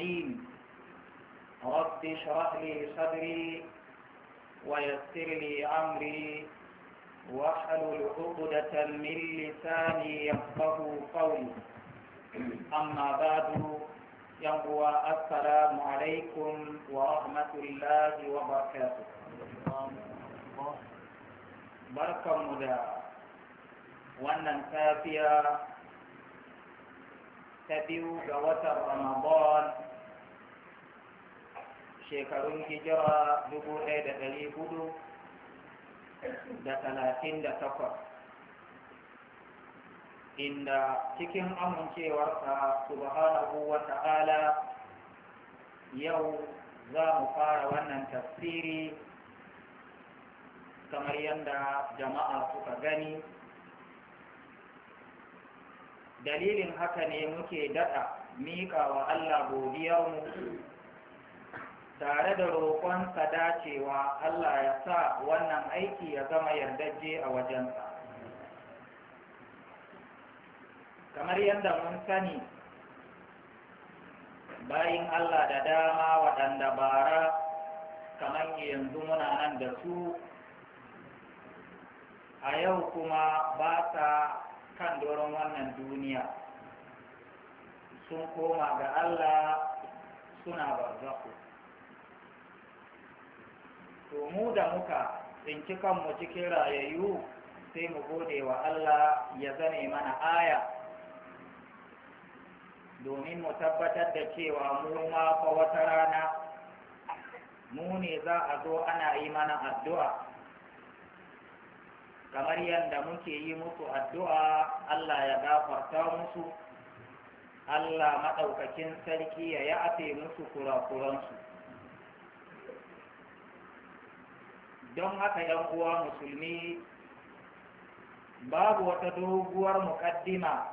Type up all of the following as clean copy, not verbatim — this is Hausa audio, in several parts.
الرحيم رب اشرح لي صدري ويسر لي أمري واحلل عقدة من لساني يفقه قولي أما بعد ينبوى السلام عليكم ورحمة الله وبركاته بركة مدى wannan safiya ta biyu ga watan Ramadan shekarun hijira 1438 inda cikin amincewarsa subhanahu wa ta'ala yau za mu fara wannan tafsiri kamar yadda jama'a suka gani. Dalilin haka ne muke daɗa miƙa wa Allah godiyarmu tare da roƙonsa dacewa Allah ya sa wannan aiki ya zama yardajje a wajensa. Kamar yadda mun sani bayin Allah da dama waɗanda bara kamar yanzu muna nan da su a yau kuma ba sa kan doron wannan duniya sun koma ga Allah suna barzaku. To mu da muka tsinci kanmu cikin rayayyu sai mu gode wa Allah ya zane mana aya domin mu tabbatar da cewa mu ma fa wata rana mu ne za a zo ana yi mana addu'a kamar yadda muke yi musu addu'a Allah ya gafarta musu, Allah maɗaukakin sarki ya yafe musu kurakuransu. Don haka ‘yan uwa musulmi babu wata doguwar muƙaddima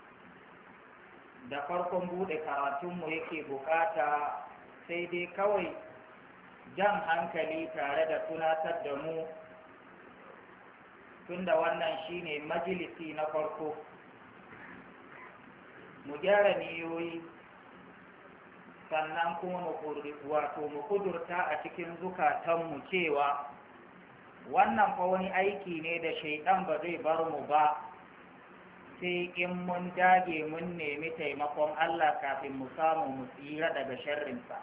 da farkon buɗe karatunmu yake bukata sai dai kawai jan hankali tare da tunatar da mu tunda wannan shine majalisi na farko mu gyara niyoyi sannan kuma mu kudurta a cikin zukatanmu cewa wannan fa wani aiki ne da shaidan ba zai bar mu ba sai in mun dage mun nemi taimakon Allah kafin mu samu mu tsira daga sharrinsa.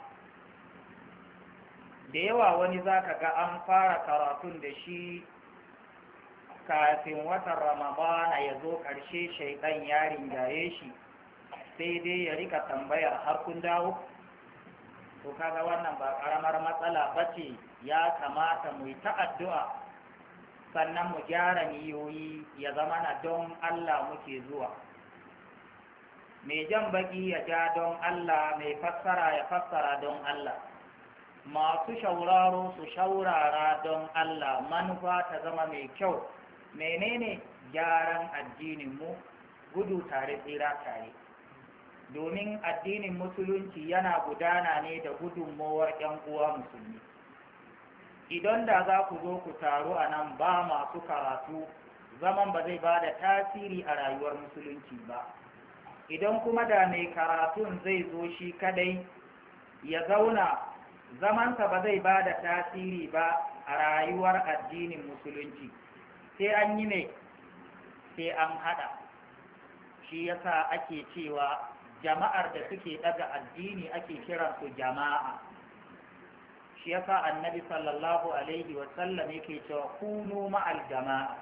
Da yawa wani zaka ga an fara karatun da shi kafin watan Ramadana ya zo ƙarshe shaidan ya ringaye shi sai dai ya rika tambayar har kun dawo. To kaga wannan ba ƙaramar matsala bace, ya kamata mu yi ta addu'a sannan mu gyara niyoyi ya zama na don Allah muke zuwa. Mai jan baki ya ja don Allah, mai fassara ya fassara don Allah, masu shauraro su shaurara don Allah, manufa ta zama mai kyau. Menene gyaran addininmu, gudu tare tsira tare, domin addinin musulunci yana gudana ne da gudunmowar 'yan uwa musulmi. Idan da za ku zo ku taru a nan ba masu karatu, zaman ba zai ba da tasiri a rayuwar musulunci ba. Idan kuma da mai karatun zai zo shi kadai ya zauna, zamansa ba zai ba da tasiri ba a rayuwar addinin musulunci. Sai an yi mai, sai an haɗa. Shi yasa ake cewa jama'ar da suke ɗaga addini ake kiransu jama'a. Shi yasa annabi sallallahu alaihi wasallam yake cewa kunu ma'al jama'a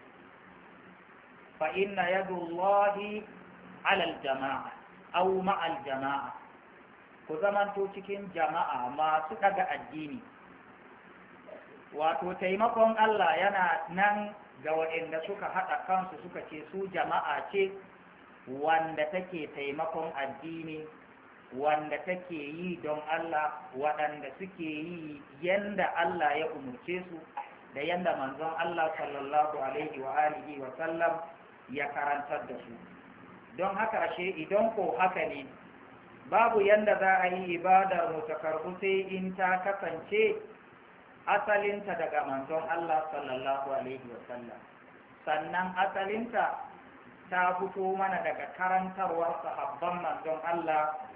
fa inna yadullahi alal jama'a aw ma'al jama'a. Ku zamanto cikin jama'a masu ɗaga addini, wato taimakon Allah yana nan ga waɗanda suka haɗa kansu suka ce su jama'a ce wanda take taimakon addini, wanda take yi don Allah, waɗanda suke yi yanda Allah ya umurce su da yanda manzon Allah sallallahu alaihi wa alihi wa sallam ya karantar da su. Don haka ashe idan ko haka ne babu yanda za a yi ibadar mu ta karɓu sai in ta kasance asalinta daga manzon Allah sallallahu alaihi wasallam, sannan asalinta ta fito mana daga karantarwar sahabban manzon Allah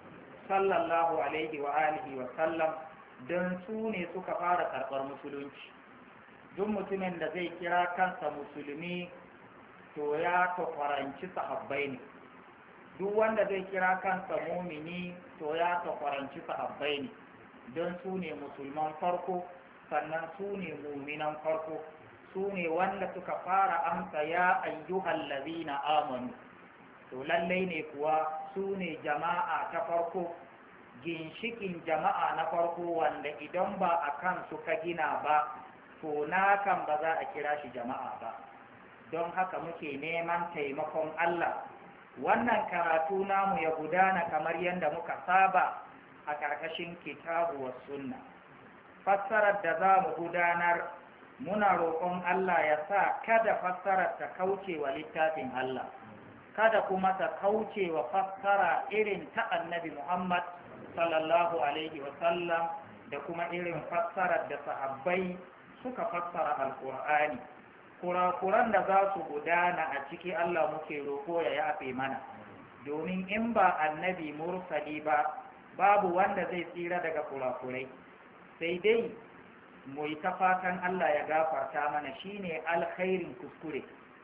sallallahu alaihi wa alihi wa sallam, don su ne suka fara karɓar musulunci. duk mutumin da zai kira kansa musulmi to ya takwaranci sahabbai ne, duk wanda zai kira kansa mumini to ya takwaranci sahabbai ne, don su ne musulman farko, sannan su ne muminan farko, su ne wanda suka fara amsa ya ayyuhal ladina amanu. to lallai ne kuwa su ne jama'a ta farko, ginshikin jama'a na farko, wanda idan ba a kan suka gina ba to na kan ba za a kira shi jama'a ba. don haka muke neman taimakon Allah wannan karatu namu ya gudana kamar yadda muka saba a ƙarƙashin kitabu wa sunna. fassarar da za mu gudanar muna roƙon Allah ya sa kada fassarar ta kauce wa littafin Allah, kada kuma ta kauce wa fassara irin ta annabi Muhammad sallallahu alaihi wasallam da kuma irin fassarar da sahabbai suka fassara alƙur'ani. kurakuran da za su gudana a ciki Allah muke roƙo ya yafe mana, domin in ba annabi mursali ba babu wanda zai tsira daga kurakurai, sai dai mu yi ta fatan Allah ya gafarta mana, shine alkhairin kuskure.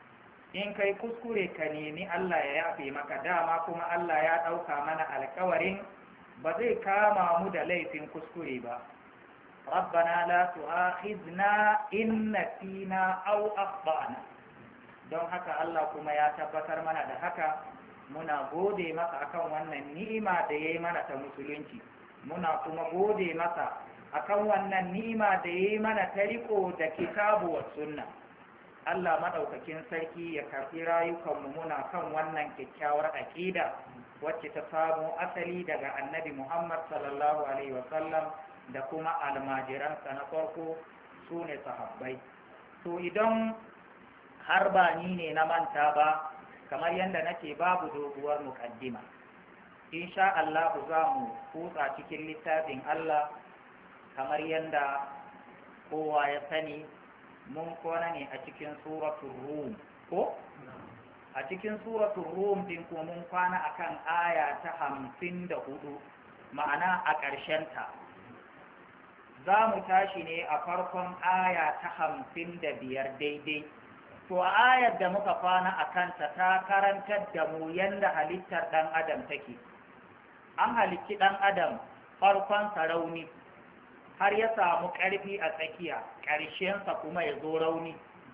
in kai kuskure ka nemi Allah ya yafe maka, dama kuma Allah ya ɗauka mana alkawarin ba zai kama mu da laifin kuskure ba. rabbana la tu'akhidna in nasina aw akhtana. don haka Allah kuma ya tabbatar mana da haka, muna gode masa akan wannan ni'ima da yayi mana ta musulunci, muna kuma gode masa akan wannan ni'ima da yayi mana ta riko da kitabu wa sunna. Allah madaukakin sarki ya karɓi rayukanmu muna kan wannan kyakkyawar aƙida wacce ta samu asali daga annabi Muhammad sallallahu alaihi wasallam da kuma almajiransa na farko su ne sahabbai. to idan har ba ni ne na manta ba, kamar yadda nake babu doguwar muƙaddima, insha Allah za mu kutsa cikin littafin Allah kamar yadda kowa ya sani. mun kwana ne a cikin suratul rum ko a cikin suratul rum din kuma mun kwana akan aya ta 54, ma'ana a ƙarshen ta. za mu tashi ne a farkon aya ta 55 daidai. to a ayar da muka kwana a kanta ta karantar da mu yanda halittar ɗan adam take. an halicci ɗan adam farkon sarauni har ya samu ƙarfi a tsakiya, ƙarshensa kuma ya zo rauni.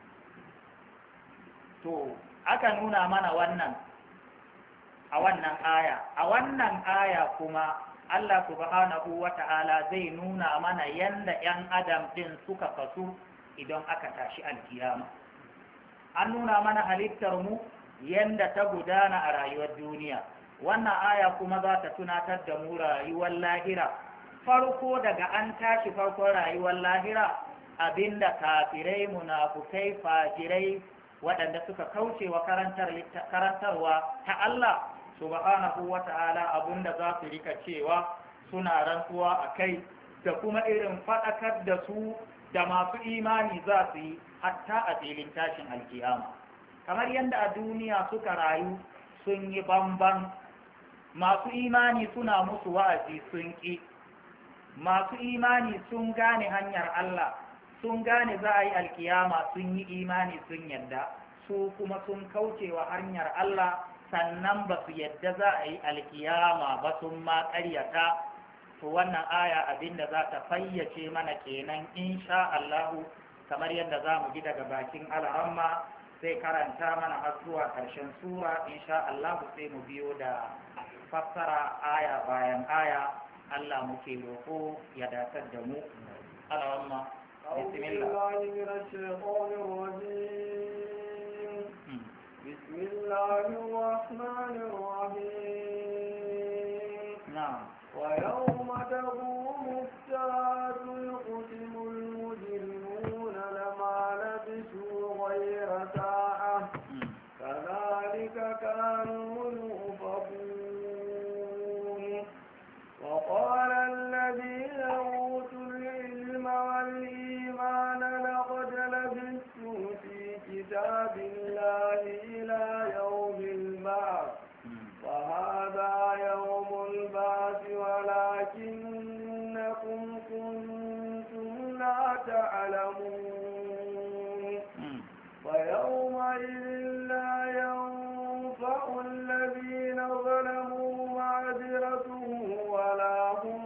to aka nuna mana wannan a wannan aya. a wannan aya kuma Allah subhanahu wata'ala zai nuna mana yanda 'yan adam ɗin suka kasu idan aka tashi alkiyama. an nuna mana halittar mu yanda ta gudana a rayuwar duniya. wannan aya kuma za ta tunatar da mu rayuwar lahira, farko daga an tashi farkon rayuwar lahira, abinda kafirai, munafukai, fajirai waɗanda suka kauce wa karantarwa ta Allah subhanahu wata'ala abinda za su rika cewa suna rantsuwa a kai, da kuma irin faɗakar da su da masu imani za su yi hatta a filin tashin alkiyama. kamar yadda a duniya suka rayu sun yi bamban, masu imani suna musu wa'azi sun ƙi, masu imani sun gane hanyar Allah, sun gane za a yi alkiyama, sun yi imani sun yadda, su kuma sun kaucewa hanyar Allah, sannan ba su yadda za a yi alkiyama ba, sun ma ƙaryata. to wannan aya abinda za ta fayyace mana kenan insha Allahu, kamar yadda za mu ji daga bakin al'amma sai karanta mana har zuwa ƙarshen sura insha Allahu, sai mu biyo da fassara aya bayan aya. Allah muke roƙo ya datar da mu. Allahumma bismillah. Bismillahir rahmanir rahim. Na'am. Wa yawma taqumu as-saatu yuqsimu al-mujrimuna lama labisu ghayra sa'ah kadhalika kanu yufakun. وقال الذين أوتوا العلم والإيمان لقد لبثتم في كتاب الله إلى يوم البعث فهذا يوم البعث ولكنكم كنتم لا تعلمون ويومئذ لا ينفع الذين ظلموا معذرتهم ولا هم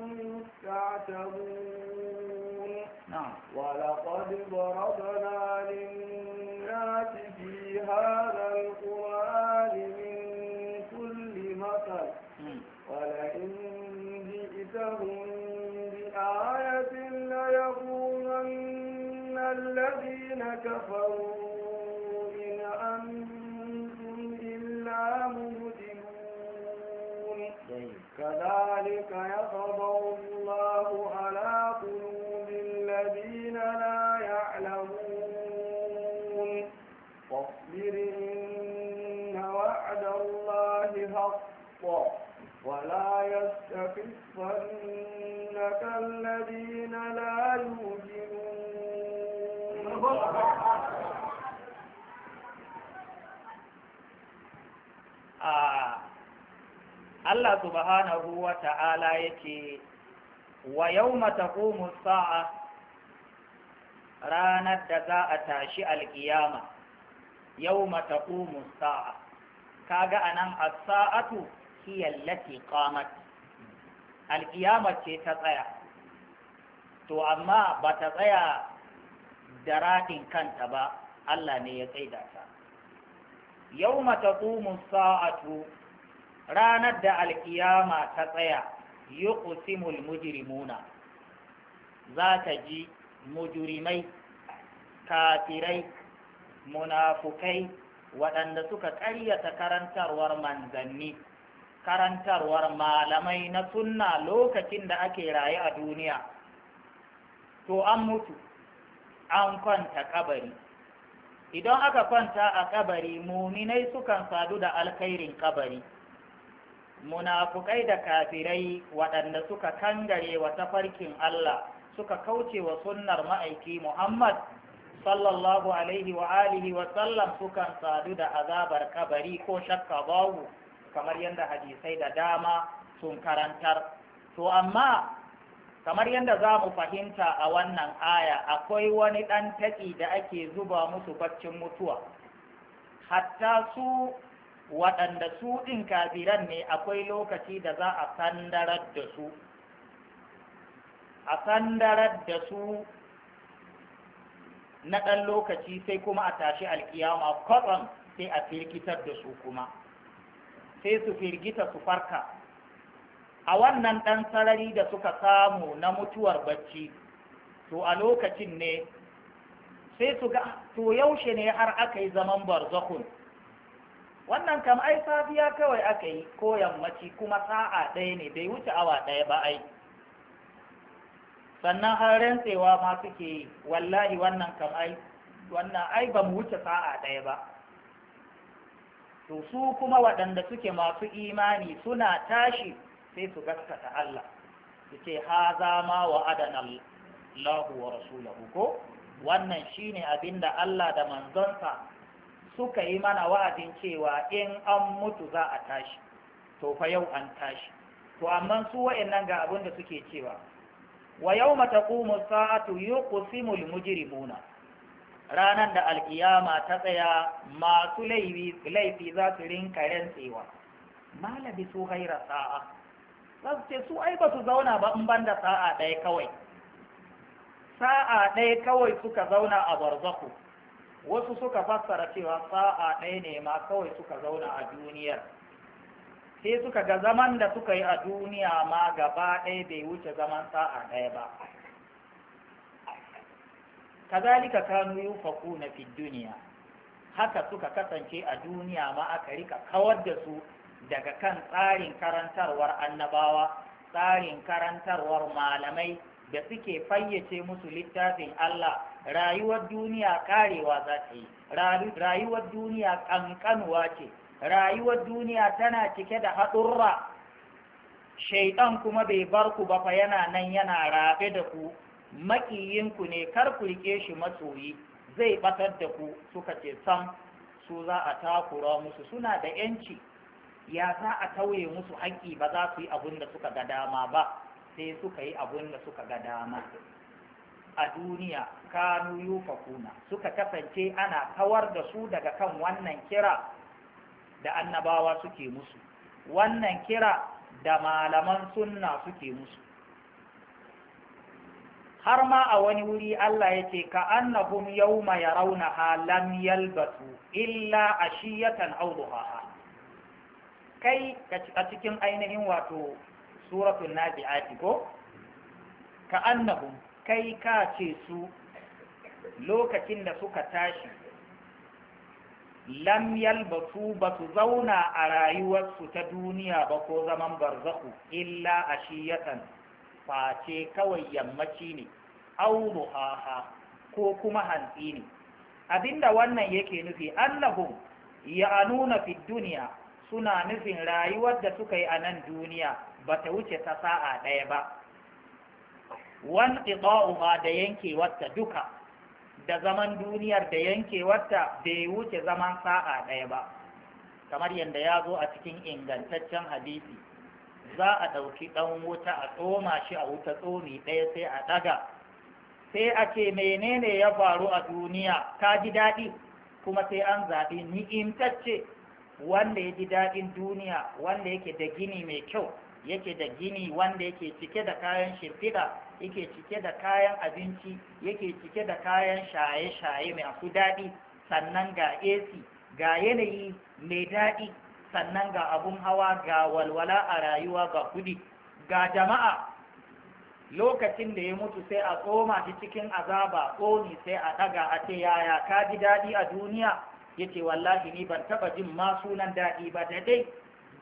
يستعتبون ولقد ضربنا للناس في هذا القرآن من كل مثل ولئن جئتهم بآية ليقولن الذين كفروا إن أنتم إلا مبطلون كذلك يطبع الله على قلوب الذين لا يعلمون واصبر إن وعد الله حق ولا يستخفنك الذين لا يؤمنون. Allah subhanahu wa ta'ala yake wa yawma taqumu as-sa'a ranar da za a tashi alƙiyama yawma taqumu as-sa'a kaga anan as-sa'atu hiya allati qamat alƙiyama ce ta tsaya to amma ba ta tsaya da raɗin kanta ba Allah ne ya tsaida ta yawma taqumu as-sa'atu ranar da alkiyama ta tsaya yuqsimul mujrimuna za ta ji mujrimai kafirai munafukai waɗanda suka ƙaryata karantarwar manzanni karantarwar malamai na sunna lokacin da ake raye a duniya to an mutu an kwanta kabari idan aka kwanta a kabari muminai sukan sadu da alkhairin kabari munafukai da kafirai waɗanda suka kangare wa tafarkin Allah suka kauce wa sunnar ma'aiki Muhammad sallallahu alaihi wa alihi wa sallam sukan sadu da azabar kabari ko shakka babu kamar yadda hadisai da dama sun karantar to amma kamar yadda za mu fahimta a wannan aya akwai wani ɗan taƙi da ake zuba musu baccin mutuwa hatta su waɗanda su ɗin kafiran ne akwai lokaci da za a sandarar da su na ɗan lokaci sai kuma a tashi alkiyama kwatsam sai a firgitar da su kuma sai su firgita su farka a wannan ɗan sarari da suka samu na mutuwar bacci to a lokacin ne sai su ga to yaushe ne har aka yi zaman barzakhun wannan kam ai safiya kawai aka yi ko yammaci kuma sa'a ɗaya ne bai wuce awa ɗaya ba ai sannan har rantsewa ma suke yi wallahi wannan kam ai ba mu wuce sa'a ɗaya ba to su kuma waɗanda suke masu imani suna tashi sai su gaskata Allah su ce haza ma wa'adana Allahu wa rasuluhu ko wannan shine abinda Allah da manzonsa suka yi mana wa'adin cewa in an mutu za a tashi to fa yau an tashi to amma su wa'annan ga abin da suke cewa wa yawma taqumu as-sa'atu yuqsimul mujrimuna ranan da alkiyama ta tsaya masu laifi za su rinka rantsewa malabi su ghaira sa'a za su ce su ai ba su zauna ba in banda sa'a ɗaya kawai suka zauna a barzakhu wasu suka fassara cewa sa'a ɗaya ne ma kawai suka zauna a duniyar sai suka ga zaman da suka yi a duniya ma gaba ɗaya bai wuce zaman sa'a ɗaya ba kazalika kanu yufakuna fi duniya haka suka kasance a duniya ma aka rika kawar da su daga kan tsarin karantarwar annabawa tsarin karantarwar malamai da suke fayyace musu littafin Allah rayuwar duniya karewa za ta yi rayuwar duniya kankanuwa ce rayuwar duniya tana cike da haɗurra shaiɗan kuma bai bar ku ba fa yana nan yana rabe da ku maƙiyinku ne kar ku rike shi masoyi zai batar da ku suka ce sam su za a takura musu suna da yanci ya za a tauye musu haƙƙi ba za su yi abin da suka ga dama ba sai suka yi abun da suka ga dama a duniya. Kanu yufakuna, suka kasance ana kawar da su daga kan wannan kira da annabawa suke musu, wannan kira da malaman sunna suke musu. har ma a wani wuri Allah ya ce ka annahum yawma yarawnaha lam yalbasu illa ashiyatan aw duhaha. Kai a cikin ainihin wato suratul nazi'ati ko ka annahum, kai ka ce su lokacin da suka tashi lam yalbasu, ba su zauna a rayuwarsu ta duniya ba ko zaman barzahu illa ashiyatan, face kawai yammaci ne, auduhaha ko kuma hantsi ne. Abinda wannan yake nufi annahum ya'anuna fi duniya, suna nufin rayuwar da suka yi a nan duniya ba ta wuce ta sa'a ɗaya ba, wan qita'uha da yankewarta duka, da zaman duniyar da yankewarta bai wuce zaman sa'a ɗaya ba, kamar yadda ya zo a cikin ingantaccen hadisi. Za a ɗauki ɗan wuta a tsoma shi a wuta tsomi ɗaya sai a ɗaga, sai a ce menene ya faru a duniya, ka ji daɗi? Kuma sai an zaɓi ni'imtacce wanda ya ji daɗin duniya, wanda yake da gini mai kyau, yake da gini wanda yake cike da kayan shimfiɗa, yake cike da kayan abinci, yake cike da kayan shaye-shaye masu daɗi, sannan ga AC, ga yanayi mai daɗi, sannan ga abun hawa, ga walwala a rayuwa, ga kudi, ga jama'a. Lokacin da ya mutu sai a tsoma shi cikin azaba, tsoni sai a ɗaga a ce yaya ka ji daɗi a duniya? Ya ce wallahi ni ban taɓa jin ma sunan daɗi ba, da dai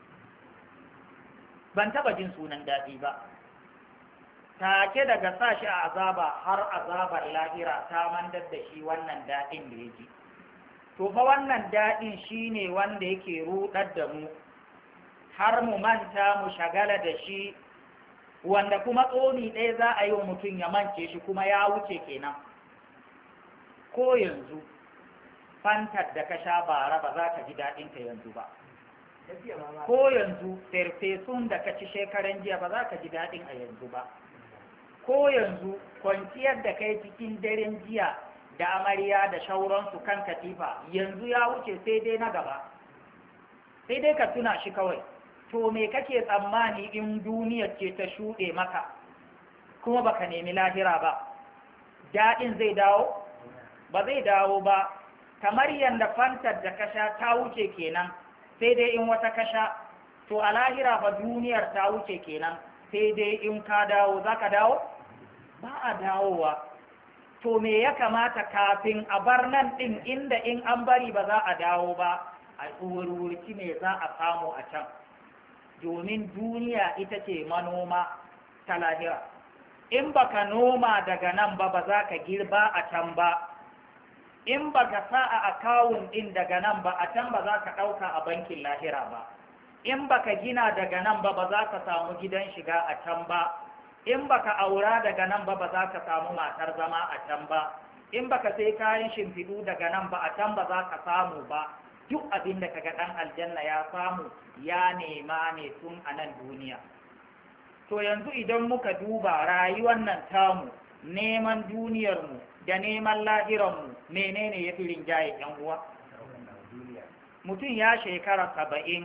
ban taɓa jin sunan daɗi ba. Take daga sa shi a azaba har azabar lahira ta mandar da shi wannan daɗin da ya ji. To fa wannan daɗin shine wanda yake ruɗar da mu har mu manta mu shagala da shi, wanda kuma tsoni ɗaya za a yi wa mutum ya mance shi kuma ya wuce kenan. Ko yanzu fantar da ka sha bara ba za ka ji daɗinta yanzu ba, ko yanzu farfesun da ka ci shekaran jiya ba za ka ji daɗin a yanzu ba, ko yanzu kwanciyar da kai cikin daren jiya da amarya da shauransu kan katifa yanzu ya wuce, sai dai na gaba, sai dai ka tuna shi kawai. To me kake tsammani in duniyar ce ta shuɗe maka kuma baka nemi lahira ba, daɗin zai dawo? Ba zai dawo ba. Kamar yadda fantar da kasha ta wuce kenan, sai dai in wata kasha. To a lahira ba duniyar ta wuce kenan, sai dai in ka dawo. Za ka dawo? Ba a dawowa. To me ya kamata kafin a bar nan ɗin, inda in an bari ba za a dawo ba, a wurwurci me za a samu a can? Domin duniya ita ce manoma ta lahira. In baka noma daga nan ba, ba za ka girba a can ba. In baka sa a akawun ɗin daga nan ba, a can ba za ka ɗauka a bankin lahira ba. In baka gina daga nan ba, ba za ka samu gidan shiga a can ba. In baka aura daga nan ba, ba za ka samu matar zama a can ba. In baka sai kayan shimfiɗu daga nan ba, a can ba za ka samu ba. Duk abin da kaga ɗan aljanna ya samu ya nema ne tun a nan duniya. To yanzu idan muka duba rayuwar nan tamu, neman duniyarmu da neman lahiranmu, menene ya fi rinjaye ‘yan uwa? Mutum ya shekara 70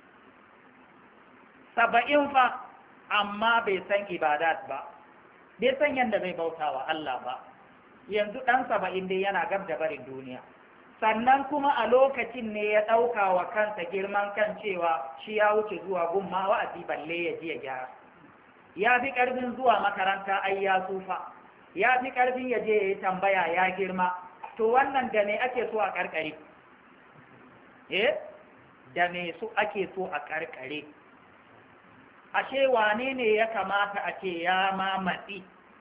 fa, amma bai san ibadat ba, bai san yadda zai bauta wa Allah ba. Yanzu ɗan 70 dai yana gab da barin duniya. Sannan kuma a lokacin ne ya ɗauka wa kansa girman kan cewa shi ya wuce zuwa gumma wa'azi balle ya ji ya gyara. Ya fi ƙarfin zuwa makaranta ai ya tsufa, ya fi ƙarfin ya je ya yi tambaya ya girma. To wannan da me ake so a ƙarƙare? Da me su ake so a ƙarƙare? Ashe wane ne ya kamata a ce ya mamatsi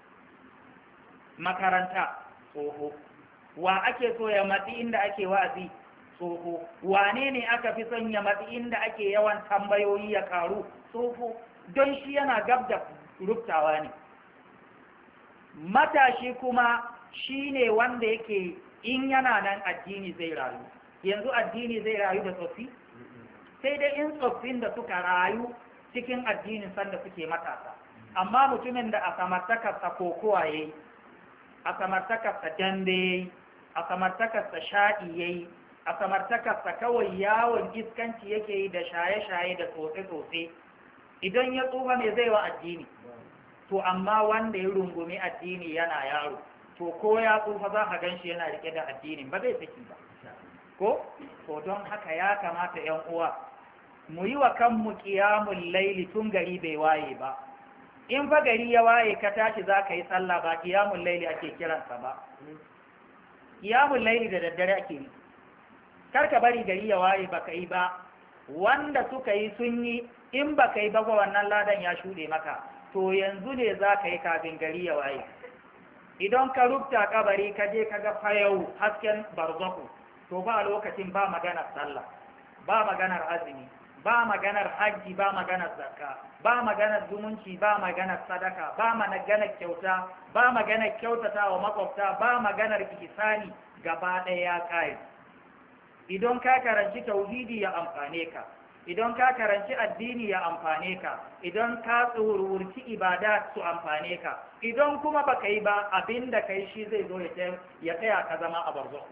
makaranta? Tsoho. Wa ake so ya matsi inda ake wa'azi? Tsoho. Wane ne aka fi son ya matsi inda ake yawan tambayoyi ya karu? Tsoho. Don shi yana gab da rubtawa ne. Matashi kuma shi ne wanda yake in yana nan addini zai rayu. Yanzu addini zai rayu da tsoffi? Sai dai in tsoffin da suka rayu cikin addinin sanda suke matasa. amma mutumin da a samartakarsa kokowa ya yi, a samartakarsa dambe ya yi, a samartakarsa shaɗi ya yi, a samartakarsa kawai yawon iskanci yake yi da shaye-shaye da tsotse-tsotse, idan ya tsufa ne zai wa addini. To amma wanda ya rungumi addini yana yaro, to ko ya tsufa za ka gan shi yana rike da addinin, ba zai saki ba ko? To don haka ya kamata ‘yan uwa mu yi wa kanmu ƙiyamun laili tun gari bai waye ba. In fa gari ya waye ka tashi za ka yi sallah, ba ƙiyamun laili ake kiransa ba. Ƙiyamun laili da daddare ake yi. Kar ka bari gari ya waye ba ka yi ba, wanda suka yi sun yi, in ba ka yi ba wannan ladan ya shuɗe maka. To yanzu ne za ka yi kafin gari ya waye. Idan ka rubta kabari ka je ka ga fayau hasken barzaku, to ba lokacin ba maganar sallah, ba maganar azumi, ba maganar hajji, ba maganar zakka, ba maganar zumunci, ba maganar sadaka, ba maganar kyauta, ba maganar kyautata wa makwabta, ba maganar ihsani, gaba ɗaya ya kai. Idan ka karanci tauhidi ya amfane ka, idan ka karanci addini ya amfane ka, idan ka tsururci ibada su amfane ka, idan kuma baka yi ba, abinda kai shi zai zo ya tsaya ka zama a barzahu.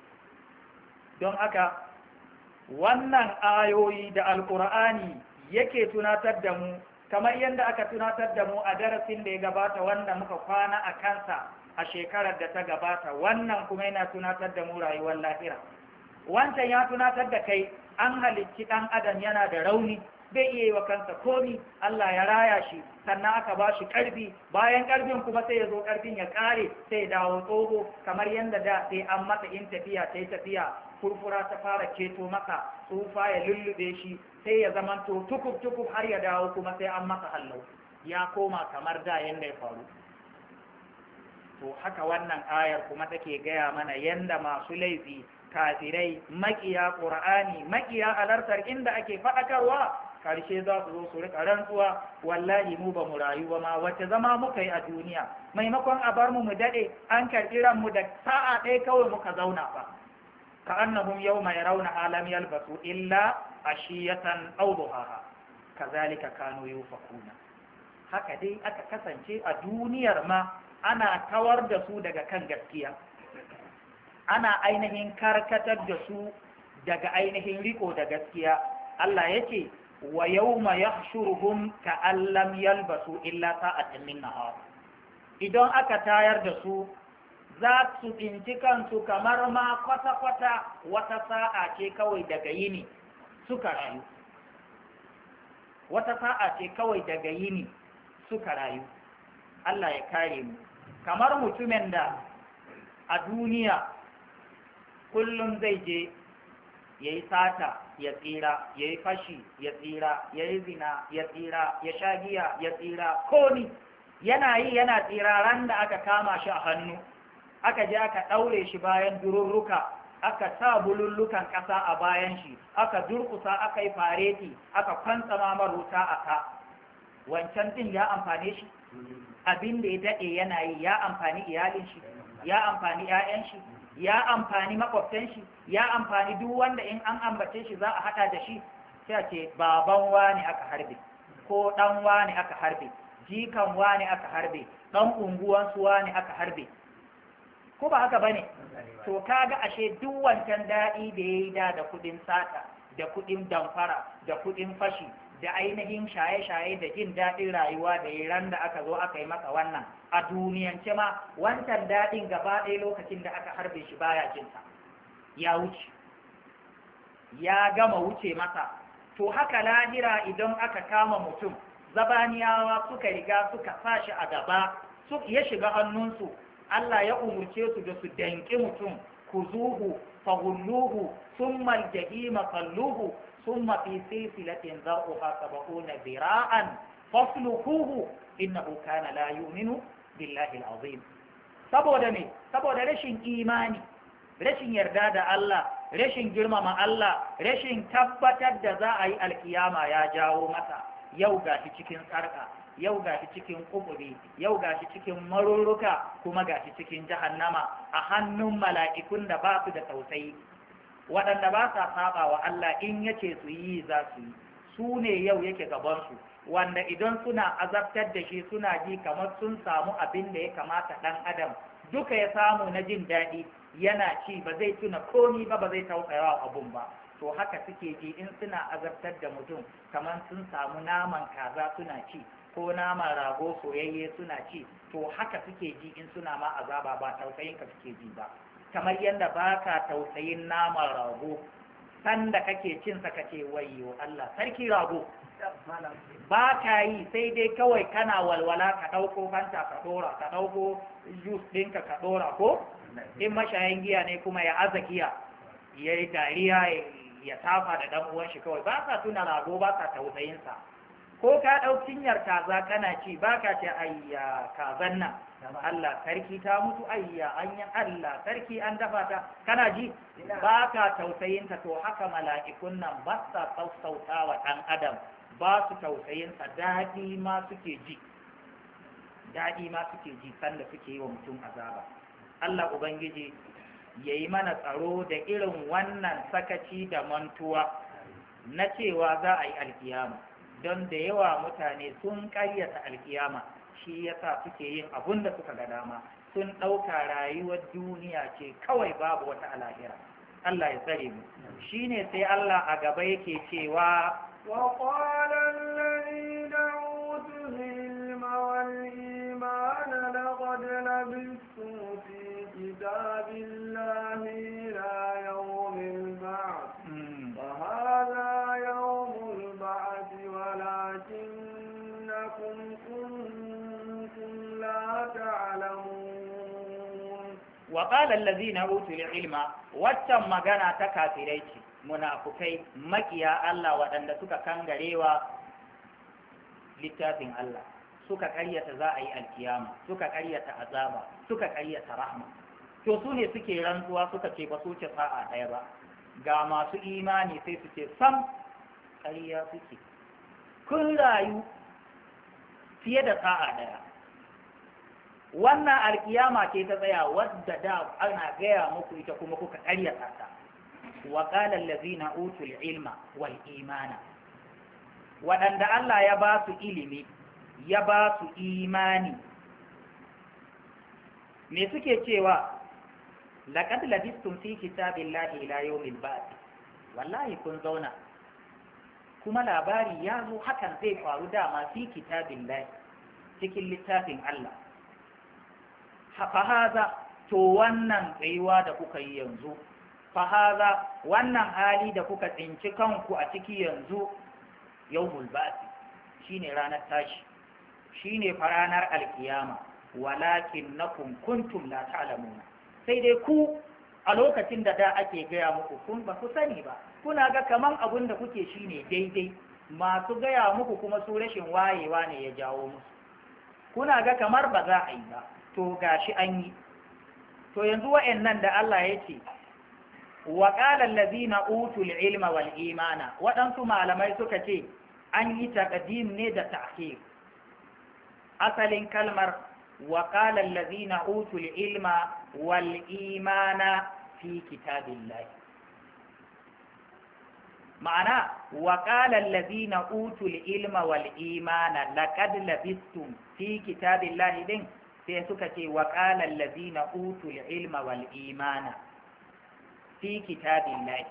Don haka wannan ayoyi da alkur'ani yake tunatar da mu, kamar yadda aka tunatar da mu a darasin da ya gabata wanda muka kwana a kansa a shekarar da ta gabata, wannan kuma yana tunatar da mu rayuwar lahira. Wancan ya tunatar da kai an halicci ɗan adam yana da rauni, bai iya yi wa kansa komi, Allah ya raya shi, sannan aka ba shi ƙarfi, bayan ƙarfin kuma sai ya zo ƙarfin ya ƙare, sai ya dawo tsoho, kamar yadda da sai an masa in tafiya ta yi tafiya, furfura ta fara keto masa, tsufa ya lullube shi, sai ya zama to tukub har ya dawo kuma sai an masa hallau, ya koma kamar da yadda ya faru. To haka wannan ayar kuma take gaya mana yadda masu laifi, kafirai, makiya ƙur'ani, makiya alartar inda ake faɗakarwa, karshe za su zo su rika rantsuwa, wallahi mu ba mu rayu ba ma, wace zama muka yi a duniya, maimakon a bar mu mu daɗe, an karɓi ranmu da sa'a ɗaya kawai muka zauna ba. ka annahum yawma yarawna alam yalbasu illa ashiyatan aw duhaha kazalika kanu yufakuna. Haka dai aka kasance a duniyar ma ana kawar da su daga kan gaskiya, ana ainihin karkatar da su daga ainihin riko da gaskiya. Allah ya ce wa yawma yahshuruhum ka'an lam yalbasu illa sa'atan min nahar. Idan aka tayar da su za su tsinci kansu kamar ma kwata-kwata wata sa'a ce kawai daga yini suka rayu, wata sa'a ce kawai daga yini suka rayu. Allah ya kare mu. Kamar mutumin da a duniya kullum zai je ya yi sata ya tsira, ya yi fashi ya tsira, ya yi zina ya tsira, ya sha giya ya tsira, komi yana yi yana tsira. Ran da aka kama shi a hannu, aka je aka ɗaure shi bayan dururruka, aka sa bulullukan ƙasa a bayan shi, aka durkusa, aka yi fareti, aka kwantsa mamar wuta a ka. Wancan ɗin ya amfane shi? Abin da ya daɗe yana yi ya amfani iyalin shi, ya amfani 'ya'yan shi, ya amfani makwabtan shi, ya amfani duk wanda in an ambace shi za a haɗa da shi. Sai a ce baban wani aka harbe, ko ɗan wani aka harbe, jikan wani aka harbe, ɗan unguwansu wani aka harbe. Ko ba haka bane? To kaga ashe duk wancan daɗi da yayi da kuɗin sata, da kuɗin damfara, da kuɗin fashi, da ainihin shaye-shaye da jin daɗin rayuwa da ya ran da aka zo aka yi masa wannan a duniyance ma, wancan daɗin gaba ɗaya lokacin da aka harbe shi baya jinsa, ya wuce, ya gama wuce masa. To haka lahira idan aka kama mutum, zabaniyawa suka riga suka sa shi a gaba, ya shiga hannunsu, Allah ya umurce su da su danƙi mutum, ku zuhu fagulluhu summa aljahima salluhu summa fi silsilatin zar'uha 70 zira'an fasluquhu innahu kana la yu'minu billahi alazim. Saboda me? Saboda rashin imani, rashin yarda da Allah, rashin girmama Allah, rashin tabbatar da za a yi alkiyama ya jawo masa. Yau gashi cikin sarka, yau gashi cikin kuburi, yau gashi cikin marurruka, kuma gashi cikin jahannama a hannun mala'ikun da ba su da tausayi, waɗanda ba sa saba wa Allah, in yace su yi za su yi. Su ne yau yake gabansu, wanda idan suna azabtar da shi suna ji kamar sun samu abin da ya kamata ɗan adam duka ya samu na jin daɗi yana ci ba zai tuna komi ba zai tausayawa abun ba to haka suke ji in suna azabtar da mutum kamar sun samu naman kaza suna ci ko naman rago soyayye suna ci to haka suke ji in suna ma azaba ba tausayin ka suke ji ba kamar yadda baka tausayin naman rago sanda kake cin sa kace wayyo Allah sarki rago ba ka yi sai dai kawai kana walwala ka ɗauko fanta ka ɗora ka ɗauko juice ɗinka ka ɗora ko in mashayin giya ne kuma ya aza giya ya yi dariya ya tafa da ɗan uwan shi kawai ba ka tuna rago ba ka tausayinsa ko ka ɗau cinyar kaza kana ci ba ka ce ayya kazan nan Allah sarki ta mutu ayya an yi Allah sarki an dafa ta kana ji ba ka tausayinta to haka mala'ikun nan ba sa sassauta wa ɗan adam ba su tausayinsa daɗi ma suke ji sanda suke yi wa mutum azaba Allah Ubangiji ya yi mana tsaro da irin wannan sakaci da mantuwa na cewa za a yi alkiyama don da yawa mutane sun ƙaryata alkiyama shi yasa suke yin abun da suka ga dama sun ɗauka rayuwar duniya ce kawai babu wata alahira Allah ya tsare mu shine sai Allah a gaba yake cewa وقال الذين أوتوا العلم والإيمان لقد لبثتم في كتاب الله إلى يوم البعث فهذا يوم البعث ولكنكم كنتم لا تعلمون وقال الذين أوتوا العلم واتم مغانا تكافريتي munafukai makiya Allah waɗanda suka kangarewa littafin Allah suka ƙaryata za a yi alkiyama suka ƙaryata azaba suka ƙaryata rahma to su ne suke rantsuwa suka ce ba su ce sa'a ɗaya ba ga masu imani sai su ce sam ƙarya suke kun rayu fiye da sa'a ɗaya wannan alkiyama ce ta tsaya wadda da ana gaya muku ita kuma kuka ƙaryata ta وقال الذين أوتوا العلم والإيمان وأن الله يباس إلمي يباس إيماني me suke cewa laqad labistum fi kitabillahi ila yawmil ba'th wallahi kun zauna kuma labari ya zo hakan zai faru dama fi kitabillahi cikin littafin Allah fa haza to wannan tsayuwa da kuka yi yanzu fahaza wannan hali da kuka tsinci kanku a ciki yanzu yawmul ba'thi shine ranar tashi shine ranar alkiyama walakinnakum kuntum la ta'lamuna sai dai ku a lokacin da ake gaya muku kun ba ku sani ba kuna ga kaman abun da kuke shine daidai masu gaya muku kuma su rashin wayewa ne ya jawo musu kuna ga kamar ba za a yi ba to gashi an yi to yanzu wa'annan da Allah ya ce وقال الذين أوتوا العلم والإيمان waɗansu malamai suka ce an yi taqdim ne da ta'khir asalin kalmar وقال الذين أوتوا العلم والإيمان في كتاب الله معنى وقال الذين أوتوا العلم والإيمان لقد لبثتم في كتاب الله دين sai suka ce وقال الذين أوتوا العلم والإيمان fi kitabillahi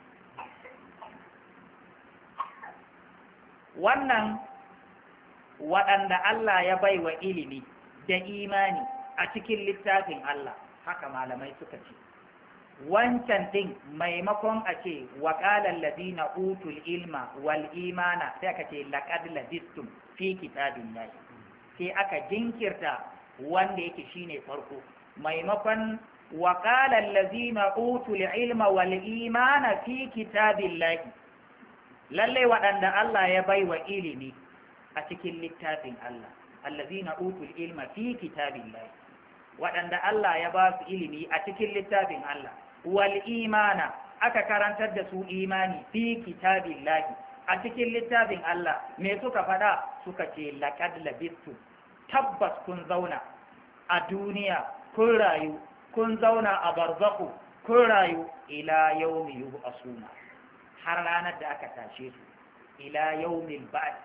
wannan waɗanda Allah ya bai wa ilimi da imani a cikin littafin Allah haka malamai suka ce wancan din maimakon a ce wa qala alladhina utul ilma wal imana sai aka ce laqad labistum fi kitabillahi sai aka jinkirta wanda yake shine farko maimakon وقال الذين أوتوا العلم والإيمان في كتاب الله للي وأن الله يبي وإلمي أتكل للتاب الله الذين أوتوا العلم في كتاب الله وأن الله يباس إلمي أتكل للتاب الله والإيمان أككرن تدسوا إيماني في كتاب الله أتكل للتاب الله ميسوك فدا سكتي لقد لبثت تبس كن زونا الدنيا كل رايو kun zauna a barzaku kun rayu ila yaumi yub'asuna har ranar da aka tashe su ila yaumil ba'th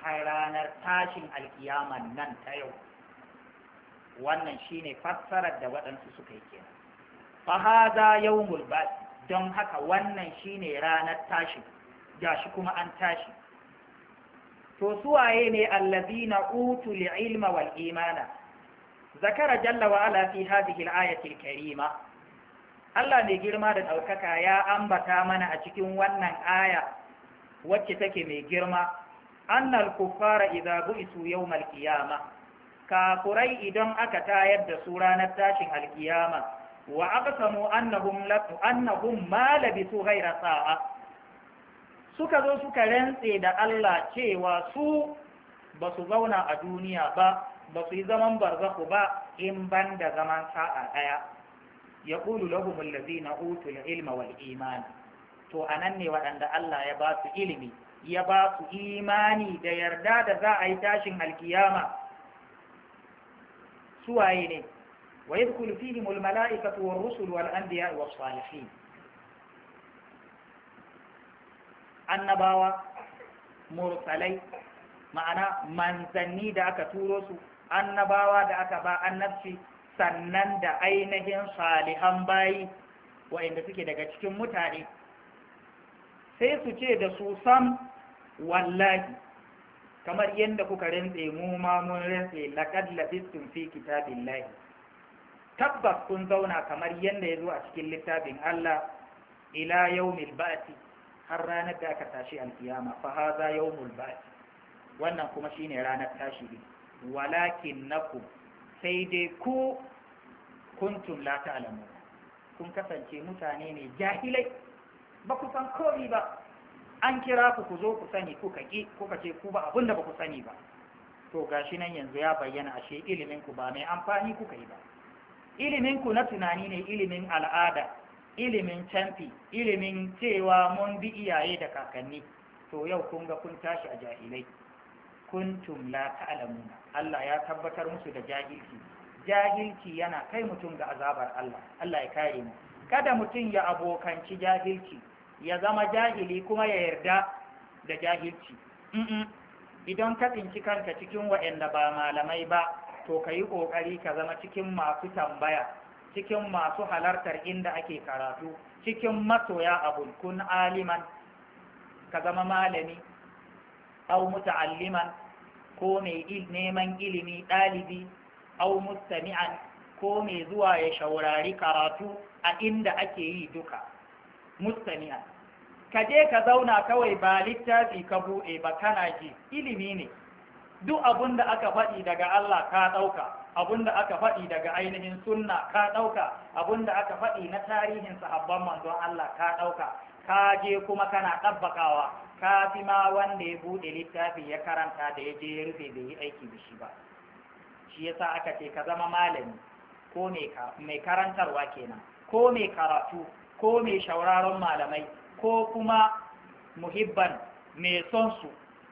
har ranar tashin alkiyaman nan ta yau. Wannan shine fassarar da waɗansu suka yi kenan. fa hadha yawmul ba'th, don haka wannan shine ranar tashi, gashi kuma an tashi. to suwaye ne allazina utul ilma wal imana? zakara jalla wa ala fi hadhihi al-ayati al-karima, Allah mai girma da ɗaukaka ya ambata mana a cikin wannan aya wacce take mai girma, annal kuffara idza bu'isu yawmal qiyamah, kafurai idan aka tayar da su ranar tashin alkiyama, wa aqsamu annahum ma labisu ghayra sa'a, suka zo suka rantse da Allah cewa su ba su zauna a duniya ba su yi zaman barzaku ba in ban da zaman sa'a ɗaya. yaqulu lahum allazina utul ilma wal iman, to anan ne waɗanda Allah ya ba su ilimi, ya ba su imani da yarda da za a yi tashin alkiyama. suwaye ne? wa yadkhulu fihim al mala'ikatu war rusul wal anbiya was salihin, annabawa, mursalai, ma'ana manzanni da aka turo su, annabawa da aka ba annabci, sannan da ainihin salihan bayi wa'inda suke daga cikin mutane. sai su ce da su sam wallahi, kamar yadda kuka rantse mu ma mun rantse, laqad labistum fi kitabillahi, tabbas kun zauna kamar yadda ya zo a cikin littafin Allah, ila yawmil ba'thi, har ranar da aka tashi alkiyama. fa hadha yawmul ba'thi, wannan kuma shine ranar tashi din. walakinnakum, sai dai ku, kuntum la ta'lamu, kun kasance mutane ne jahilai, ba ku san komai ba. an kira ku zo ku sani, kuka ce ku ba abinda ba ku sani ba. to gashi nan yanzu ya bayyana ashe ilimin ku ba mai amfani kuka yi ba. ilimin ku na tunani ne, ilimin al'ada, ilimin canfi, ilimin cewa mun bi iyaye da kakanni. to yau kun ga kun tashi a jahilai. kuntum la ta'lamuna, Allah ya tabbatar musu da jahilci. jahilci yana kai mutum ga azabar Allah. Allah ya kare mu. kada mutum ya abokanci jahilci, ya zama jahili kuma ya yarda da jahilci. idan ka tsinci kanka cikin waɗanda ba malamai ba, to ka yi ƙoƙari ka zama cikin masu tambaya, cikin masu halartar inda ake karatu, cikin masoya abun. kun aliman, ka zama malami, au muta'alliman, ko mai neman ilimi ɗalibi, au mustami'an, ko mai zuwa ya shaurari karatu a inda ake yi duka. mustami'an, ka je ka zauna kawai ba littafi ka buɗe ba, kana ji ilimi ne. duk abun da aka faɗi daga Allah ka ɗauka, abun da aka faɗi daga ainihin sunna ka ɗauka, abun da aka faɗi na tarihin sahabban manzon Allah ka ɗauka, ka je kuma kana ɗabbakawa, ka fi ma wanda ya buɗe littafi ya karanta da ya je ya rufe bai yi aiki da shi ba. shi yasa aka ce ka zama malami, ko mai karantarwa kenan, ko mai karatu, ko mai shauraron malamai, ko kuma muhibban, mai son su.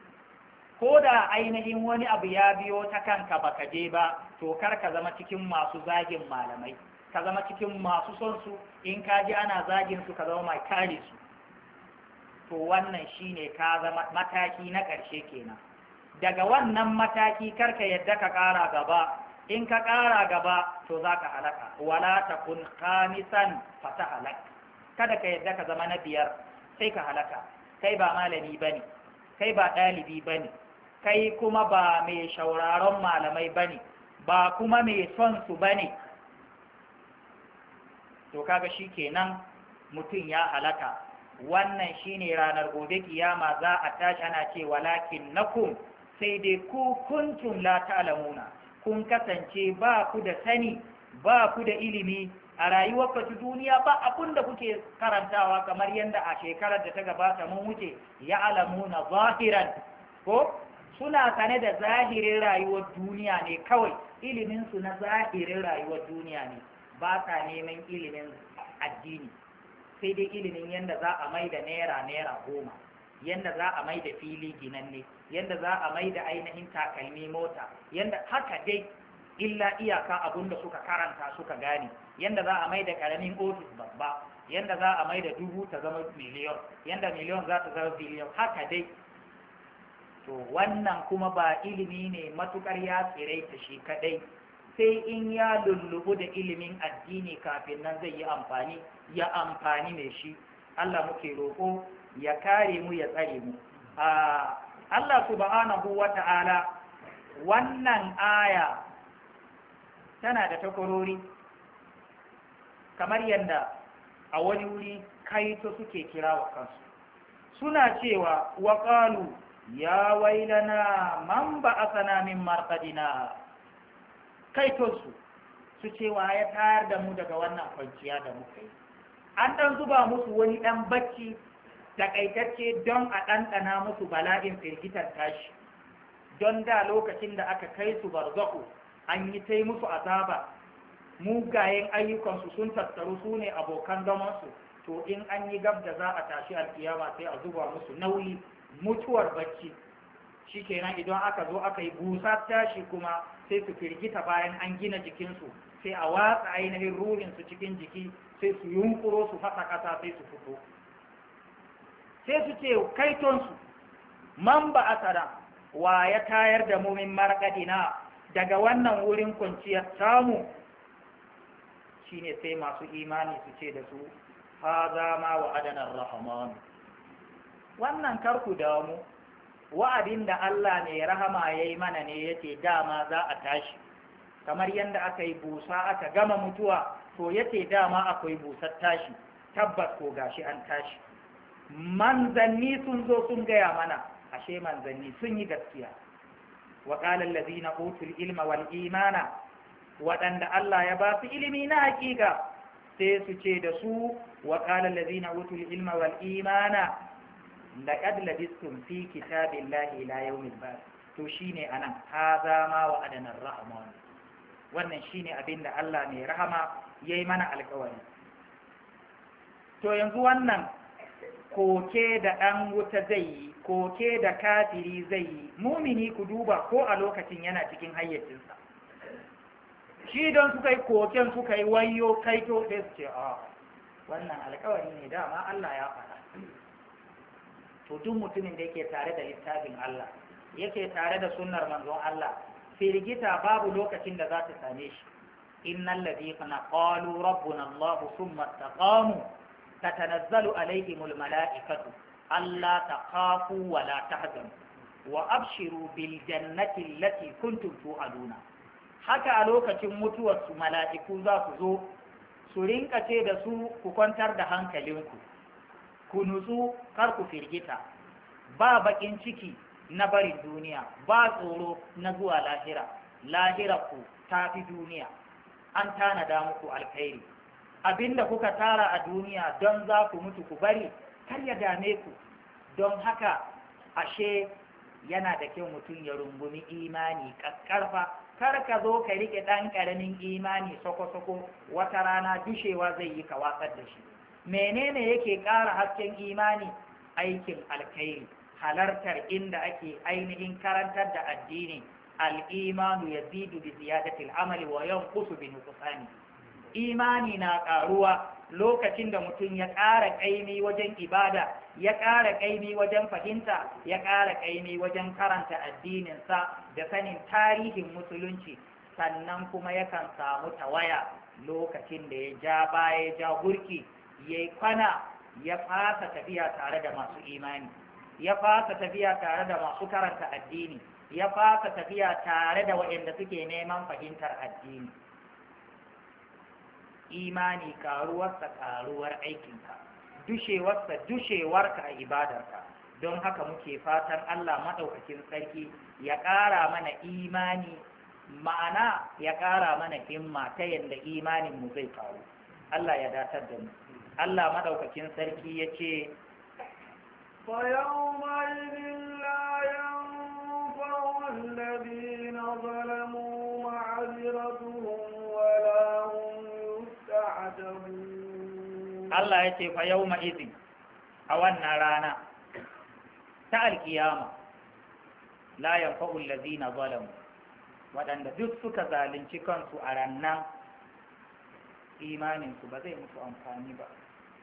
ko da ainihin wani abu ya biyo ta kanka baka je ba, to kar ka zama cikin masu zagin malamai, ka zama cikin masu son su. in ka ji ana zagin su, ka zama mai kare su. to wannan shine ka zama mataki na ƙarshe kenan. daga wannan mataki karka yadda ka ƙara gaba. in ka ƙara gaba to za ka halaka. wala takun khamisan fata halak, kada ka yadda ka zama na biyar sai ka halaka. kai ba malami bane, kai ba ɗalibi bane, kai kuma ba mai shauraron malamai bane, ba kuma mai son su bane. to kaga shikenan mutum ya halaka. wannan shine ranar gobe kiyama za a tashi ana ce walakin nakum, sai dai ku kuntum la ta'lamuna, kun kasance ba ku da sani, ba ku da ilimi a rayuwar ta duniya. ba abun da kuke karantawa, kamar yadda a shekarar da ta gabata mun wuce, ya'lamuna zahiran, ko suna sane da zahirin rayuwar duniya ne kawai. ilimin su na zahirin rayuwar duniya ne, ba sa neman ilimin addini. sai dai ilimin yadda za a mai da naira 10, yadda za a mai da fili ginanne, yadda za a mai da ainihin takalmi mota, yadda haka dai, illa iyaka abun da suka karanta suka gane. yadda za a mai da karamin ofis babba, yadda za a mai da 1000 ta zama miliyon, yadda miliyon za ta zama biliyon, haka dai. to wannan kuma ba ilimi ne matukar ya tsiraita shi kadai, sai in ya lullubu da ilimin addini kafin nan zai yi amfani ya amfani mai shi. Allah muke roƙo ya kare mu ya tsare mu. Allah subhanahu wata'ala wannan aya tana da takwarori kamar yadda a wani wuri kaito suke kira wa kansu, suna cewa wa qalu ya wailana man ba'athana min marqadina. Kaitonsu su cewa ya tayar da mu daga wannan kwanciya da muka yi. An ɗan zuba musu wani ɗan bacci takaitacce don a ɗanɗana musu bala'in firgitar tashi, don da lokacin da aka kai su barzaku an yi ta musu azaba, mugayen ayyukansu sun tattaru su ne abokan zamansu, to in an yi gab da za a tashi alkiyama sai a zuba musu nauyi mutuwar bacci. Shikenan idan aka zo aka yi busa tashi kuma sai su firgita bayan an gina jikinsu, sai a watsa ainihin ruhinsu cikin jiki, sai su yunkuro su fasa ƙasa sai su fito, sai su ce kaitonsu man ba a tsara wa ya tayar da mumin marƙadina daga wannan wurin kwanciyar samu. Shine sai masu imani su ce da su haza ma wa adanar rahman, wannan karku damu, wa'adin da Allah ne rahama ya yi mana ne yace dama za a tashi, kamar yadda aka yi busa aka gama mutuwa to yace dama akwai busar tashi, tabbas ko gashi an tashi. Manzanni sun zo sun gaya mana, ashe manzanni sun yi gaskiya. wa qala allazina utul ilma wal imana, waɗanda Allah ya ba su ilimi na hakika sai su ce da su wa qala allazina utul ilma wal imana laqad labistum fi kitabillahi ila yawmil ba'th. to shine anan haza ma wa adanar rahman, wannan shine abinda Allah mai rahama yayi mana alƙawari. to yanzu wannan koke da ɗan wuta zai yi, koke da kafiri zai yi, mumini ku duba ko a lokacin yana cikin hayyacinsa, shi don suka yi koken suka yi wayo kaito sai su ce wannan alƙawari ne dama Allah ya faɗa. to duk mutumin da yake tare da littafin Allah, yake tare da sunnar manzon Allah, firgita babu lokacin da za ta same shi. innal ladina qalu rabbuna Allah thumma istaqamu tatanazzalu alaihimul mala'ikatu alla takhafu wa la tahzanu wa abshiru bil jannati allati kuntum tu'aduna. haka a lokacin mutuwar su mala'iku za su zo su rinka ce da su ku kwantar da hankalinku, ku nutsu kar ku firgita, ba bakin ciki na barin duniya, ba tsoro na zuwa lahira, lahira ku tafi duniya, an tanada muku alkhairi. abinda kuka tara a duniya don za ku mutu ku bari kar ya dame ku. don haka ashe yana da kyau mutum ya rungumi imani kakkarfa, kar ka zo ka rike ɗan ƙaramin imani soko-soko, wata rana dushewa zai yi ka watsar da shi. menene yake ƙara hasken imani? aikin alkhairi, halartar inda ake ainihin karantar da addini. al-imanu yazidu bi ziyadatil amali wa yanqusu bi nuqsani. imani na ƙaruwa lokacin da mutum ya ƙara ƙaimi wajen ibada, ya ƙara ƙaimi wajen fahimta, ya ƙara ƙaimi wajen karanta addininsa da sanin tarihin musulunci. sannan kuma yakan samu tawaya lokacin da ya ja baya, ya ja burki, ya yi kwana, ya fasa tafiya tare da masu imani, ya fasa tafiya tare da masu karanta addini, ya fasa tafiya tare da waɗanda suke neman fahimtar addini. imani karuwarsa karuwar aikinka, dushewarsa dushewarka a ibadarka. don haka muke fatan Allah maɗaukakin sarki ya ƙara mana imani, ma'ana ya ƙara mana himma ta yadda imaninmu zai karu. Allah ya datar da mu. Allah maɗaukakin sarki ya ce فيومئذ لا ينفع الذين ظلموا معذرتهم ولا هم يستعتبون. Allah ya ce fa yawma idin, a wannan rana ta alkiyama, la yanfa'u allazina zalamu, waɗanda duk suka zalunci kansu a rannan, imaninsu ba zai musu amfani ba.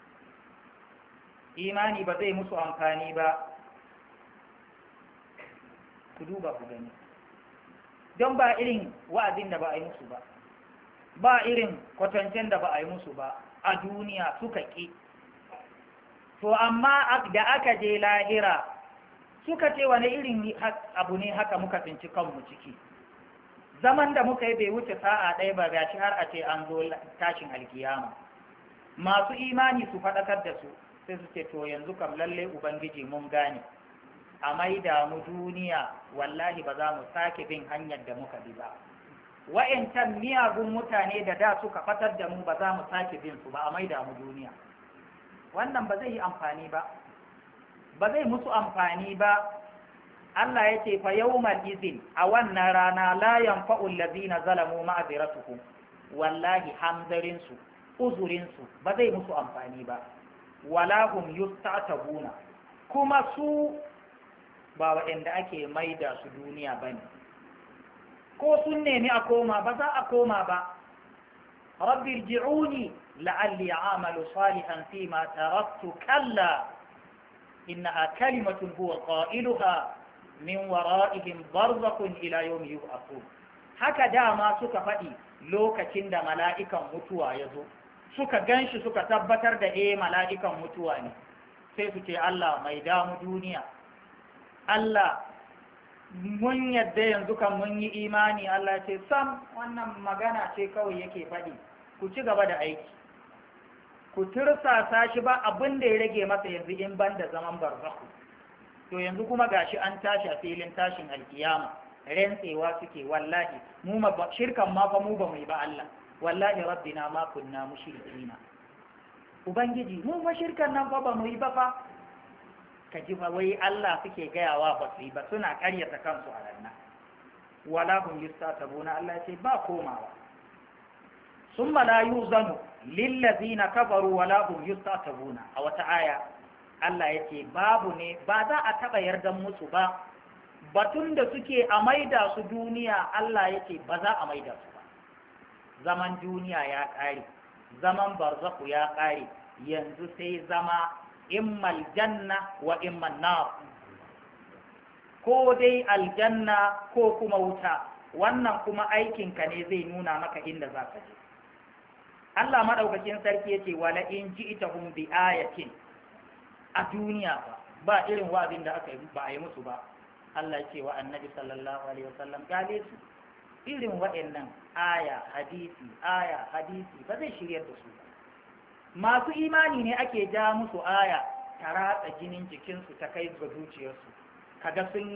imani ba zai musu amfani ba. ku duba ku gani don ba irin wa'azin da ba a yi musu ba ba irin kwatancen da ba a yi musu ba a duniya suka ƙi to amma da aka je lahira suka ce wani irin abu ne haka muka tsinci kanmu ciki zaman da muka yi bai wuce sa'a ɗaya ba gashi har a ce an zo tashin alkiyama masu imani su faɗakar da su sai su ce to yanzu kam lalle ubangiji mun gane a maida mu duniya wallahi ba za mu sake bin hanyar da muka bi ba wa'yancan miyagun mutane da suka fatar da mu ba za mu sake bin su ba a maida mu duniya wannan ba zai yi amfani ba ba zai musu amfani ba Allah ya ce fa yawmal izin a wannan rana la yanfa'u allazina zalamu ma'ziratuhum wallahi hamzarin su uzurin su ba zai musu amfani ba wala hum yustatabuna kuma su ba waɗanda ake maida su duniya bane ko sun nemi a koma ba za a koma ba rabbi irji'uni la'alli a'malu salihan fima taraktu kalla innaha kalimatun huwa qailuha min wara'ihim barzakhun ila yawmi yub'athun haka dama suka faɗi lokacin da mala'ikan mutuwa ya zo suka ganshi suka tabbatar da mala'ikan mutuwa ne sai su ce Allah mai damu duniya Allah mun yadda yanzu kan mun yi imani Allah ce sam wannan magana ce kawai yake faɗi ku ci gaba da aiki ku tursasa shi ba abin da ya rage masa yanzu in ban da zaman barzakhu to yanzu kuma gashi an tashi a filin tashin alkiyama rentsewa suke wallahi mu shirkan ma fa mu ba mu yi ba Allah wallahi rabbina ma kunna mushrikina ubangiji mu fa shirkan nan fa ba mu yi ba fa ka ji wai Allah suke gayawa ba su yi ba suna karyata kansu a ranna wala hum yustatabuna Allah ya ce ba komawa summa la yuzanu lil ladina kafaru wala hum yustatabuna a wata aya Allah ya ce babu ne ba za a taba yardan musu ba batun da suke a maida su duniya Allah ya ce ba za a maida su ba zaman duniya ya kare zaman barzakhu ya kare yanzu sai zama immal janna wa imman nar ko dai aljanna ko kuma wuta wannan kuma aikinka ne zai nuna maka inda za ka je Allah madaukakin sarki yace wala in ji'tahum bi ayatin a duniya ba irin wa'azin da aka yi ba a yi musu ba Allah ce wa annabi sallallahu alaihi wasallam gale su irin waɗannan aya hadisi ba zai shiryar da su ba masu imani ne ake ja musu aya ta ratsa jinin jikinsu ta kai ga zuciyarsu kaga sun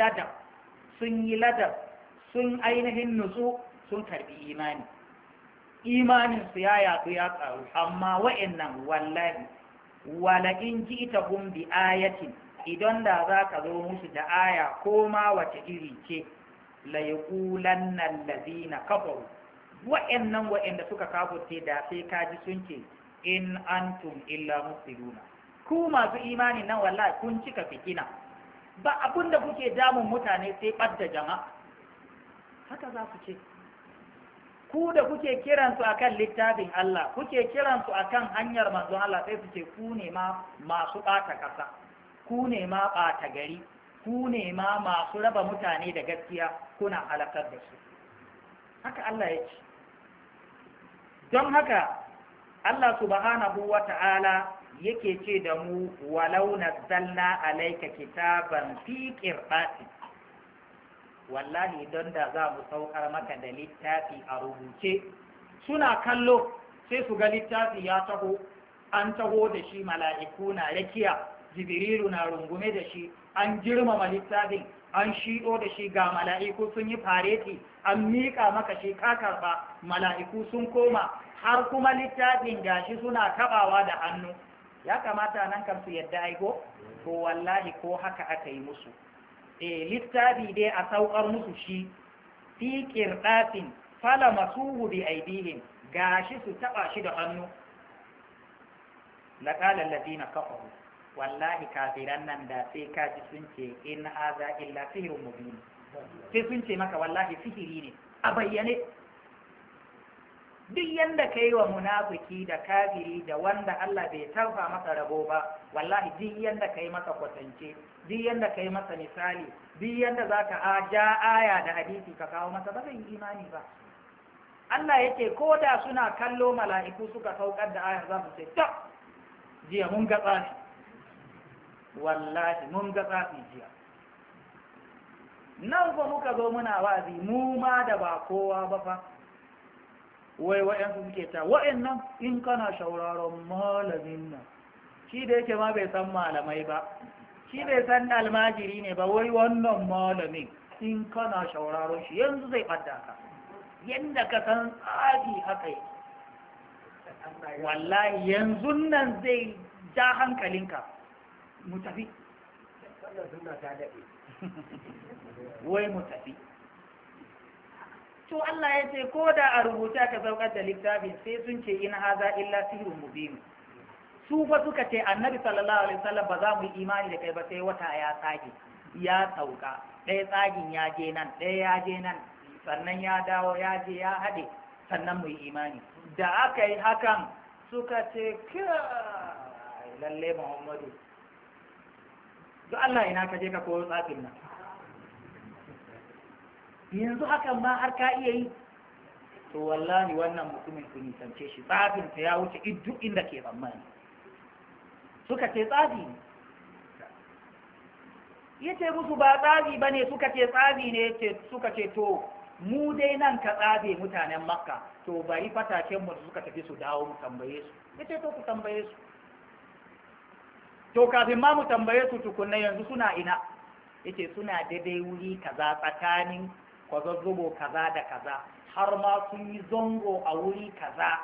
yi ladab sun ainihin nutsu sun karbi imaninsu ya yatsu ya karu amma wa'annan wallahi wala in ji'tahum bi ayatin idan da za ka zo musu da aya ko ma wace iri ce la yaqulanna allazina kafaru wa'anda suka kafurce da sai kaji sun ce in antum illa mufsiduna ku masu imani nan wallahi kun cika fitina ba abin da kuke damun mutane sai ɓadda jama'a haka za su ce ku da kuke kiransu akan littafin Allah kuke kiransu akan hanyar manzon Allah sai su ce ku ne ma masu ɓata ƙasa ku ne ma ɓata gari ku ne ma masu raba mutane da gaskiya kuna halakar da su haka Allah ya ce don haka Allah subhanahu wa ta'ala yake ce da mu walau nazzalna alayka kitaban fi qir'atin wallahi don da za mu saukar maka da littafi a rubuce suna kallo sai su ga littafi ya taho an taho da shi mala'iku na rakiya jibrilu na rungume da shi an girmama littafin an shiɗo da shi ga mala'iku sun yi fareti an miƙa maka shi ka karɓa mala'iku sun koma har kuma littafin gashi suna taɓawa da hannu ya kamata nan kan su yadda aiko to wallahi ko haka aka yi musu littafi dai a saukar musu shi fi qirdatin fala masuhu bi aidihim gashi su taba shi da hannu laqala alladhina kafaru wallahi kafiran nan da sai kaji sun ce in hadha illa sihrun mubin, sai sun ce maka wallahi sihiri ne a bayyane. duk yanda ka yi wa munafiki da kafiri da wanda Allah bai tarfa masa rabo ba wallahi duk yanda ka yi masa kwatance duk yanda ka yi masa misali duk yanda za ka ja aya da hadisi ka kawo masa ba zai yi imani ba Allah ya ce ko da suna kallo mala'iku suka saukar da ayar za su ce ta jiya mun ga tsafi wallahi mun ga tsafi jiya nan fa muka zo muna wazi mu ma da ba kowa ba fa wai wa'yansu suke ta wa'yannan in kana shauraron malamin nan shi da yake ma bai san malamai ba shi bai san almajiri ne ba wai wannan malamin in kana shauraron shi yanzu zai ɓadda ka yadda ka san tsari haka yi wallahi yanzu nan zai ja hankalinka mu tafi wai mu tafi to Allah ya ce ko da a rubuta ka saukar da littafin sai sun ce in haza illa sihrun mubin su fa suka ce annabi sallallahu alaihi wasallam ba za mu yi imani da kai ba sai wata ya tsage ya sauka ɗaya tsagin ya je nan ɗaya ya je nan sannan ya dawo ya je ya haɗe sannan mu yi imani da aka yi hakan suka ce kai lalle Muhammadu duk Allah ina ka je ka koyo tsafin nan yanzu hakan ma har ka iya yi to wallahi wannan mutumin ku nisance shi tsafinsa ya wuce duk inda ke tsammani suka ce tsafi ne ya ce musu ba tsafi ba ne suka ce tsafi ne suka ce to mu dai nan ka tsabe mutanen makka to bari fatakenmu suka tafi su dawo mu tambaye su ya ce to ku tambaye su to kafin ma mu tambaye su tukunna yanzu suna ina ya ce suna daidai wuri kaza tsakanin kwazazzubo kaza da kaza har ma sun yi zongo a wuri kaza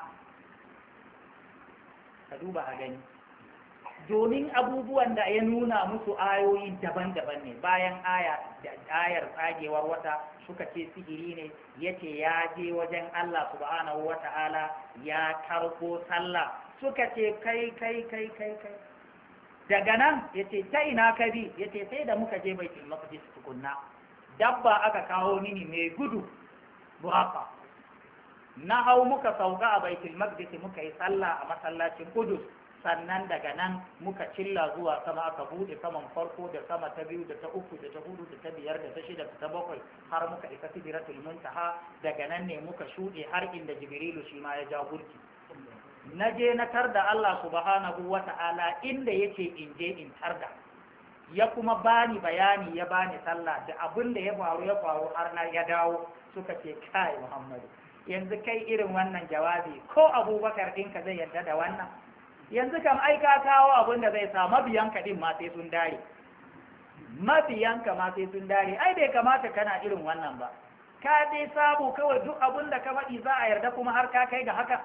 ka duba a gani domin abubuwan da ya nuna musu ayoyi daban-daban ne bayan ayar tsagewar wata suka ce sihiri ne yace ya je wajen Allah subhanahu wata'ala ya karko sallah suka ce kai daga nan yace ta ina ka bi yace sai da muka je baitul maqdis tukunna dabba aka kawo mini mai gudu buraka na hau muka sauka a baitul maqdis muka yi sallah a masallacin Qudus sannan daga nan muka cilla zuwa sama aka bude saman farko da sama ta biyu da ta uku da ta hudu da ta biyar da ta shida da ta bakwai har muka isa sidratul muntaha daga nan ne muka shuɗe har inda jibrilu shi ma ya ja burki na je na tarda Allah subhanahu wata'ala inda yace in je in tarda ya kuma bani bayani ya bani sallah da abin da ya faru har na ya dawo suka ce kai Muhammadu yanzu kai irin wannan jawabi ko Abubakar ɗinka zai yarda da wannan yanzu kam ai ka kawo abin da zai sa mabiyanka din ma sai sun dare mabiyanka ma sai sun dare ai bai kamata kana irin wannan ba ka dai samu kawai duk abin da ka faɗi za a yarda kuma har ka kai ga haka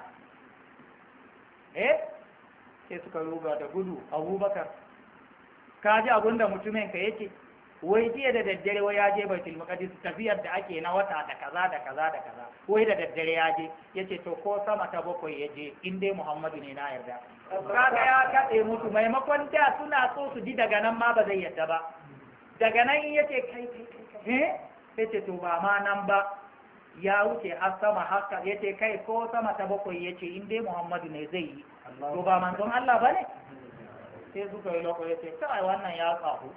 sai suka ruga da gudu Abubakar ka ji abin da mutumin ka yake wai jiya da daddare wai ya je baitul maqdis tafiyar da ake na wata da kaza da kaza da kaza wai da daddare ya je yace to ko sama ta bakwai ya je in dai Muhammadu ne na yarda kaga ya kade musu maimakon da suna so su ji daga nan ma ba zai yarda ba daga nan yace kai yace to ba ma nan ba ya wuce har sama haka yace kai ko sama ta bakwai yace in dai Muhammadu ne zai yi to ba manzon Allah bane sai suka yi lokaci yace kai wannan ya tsahu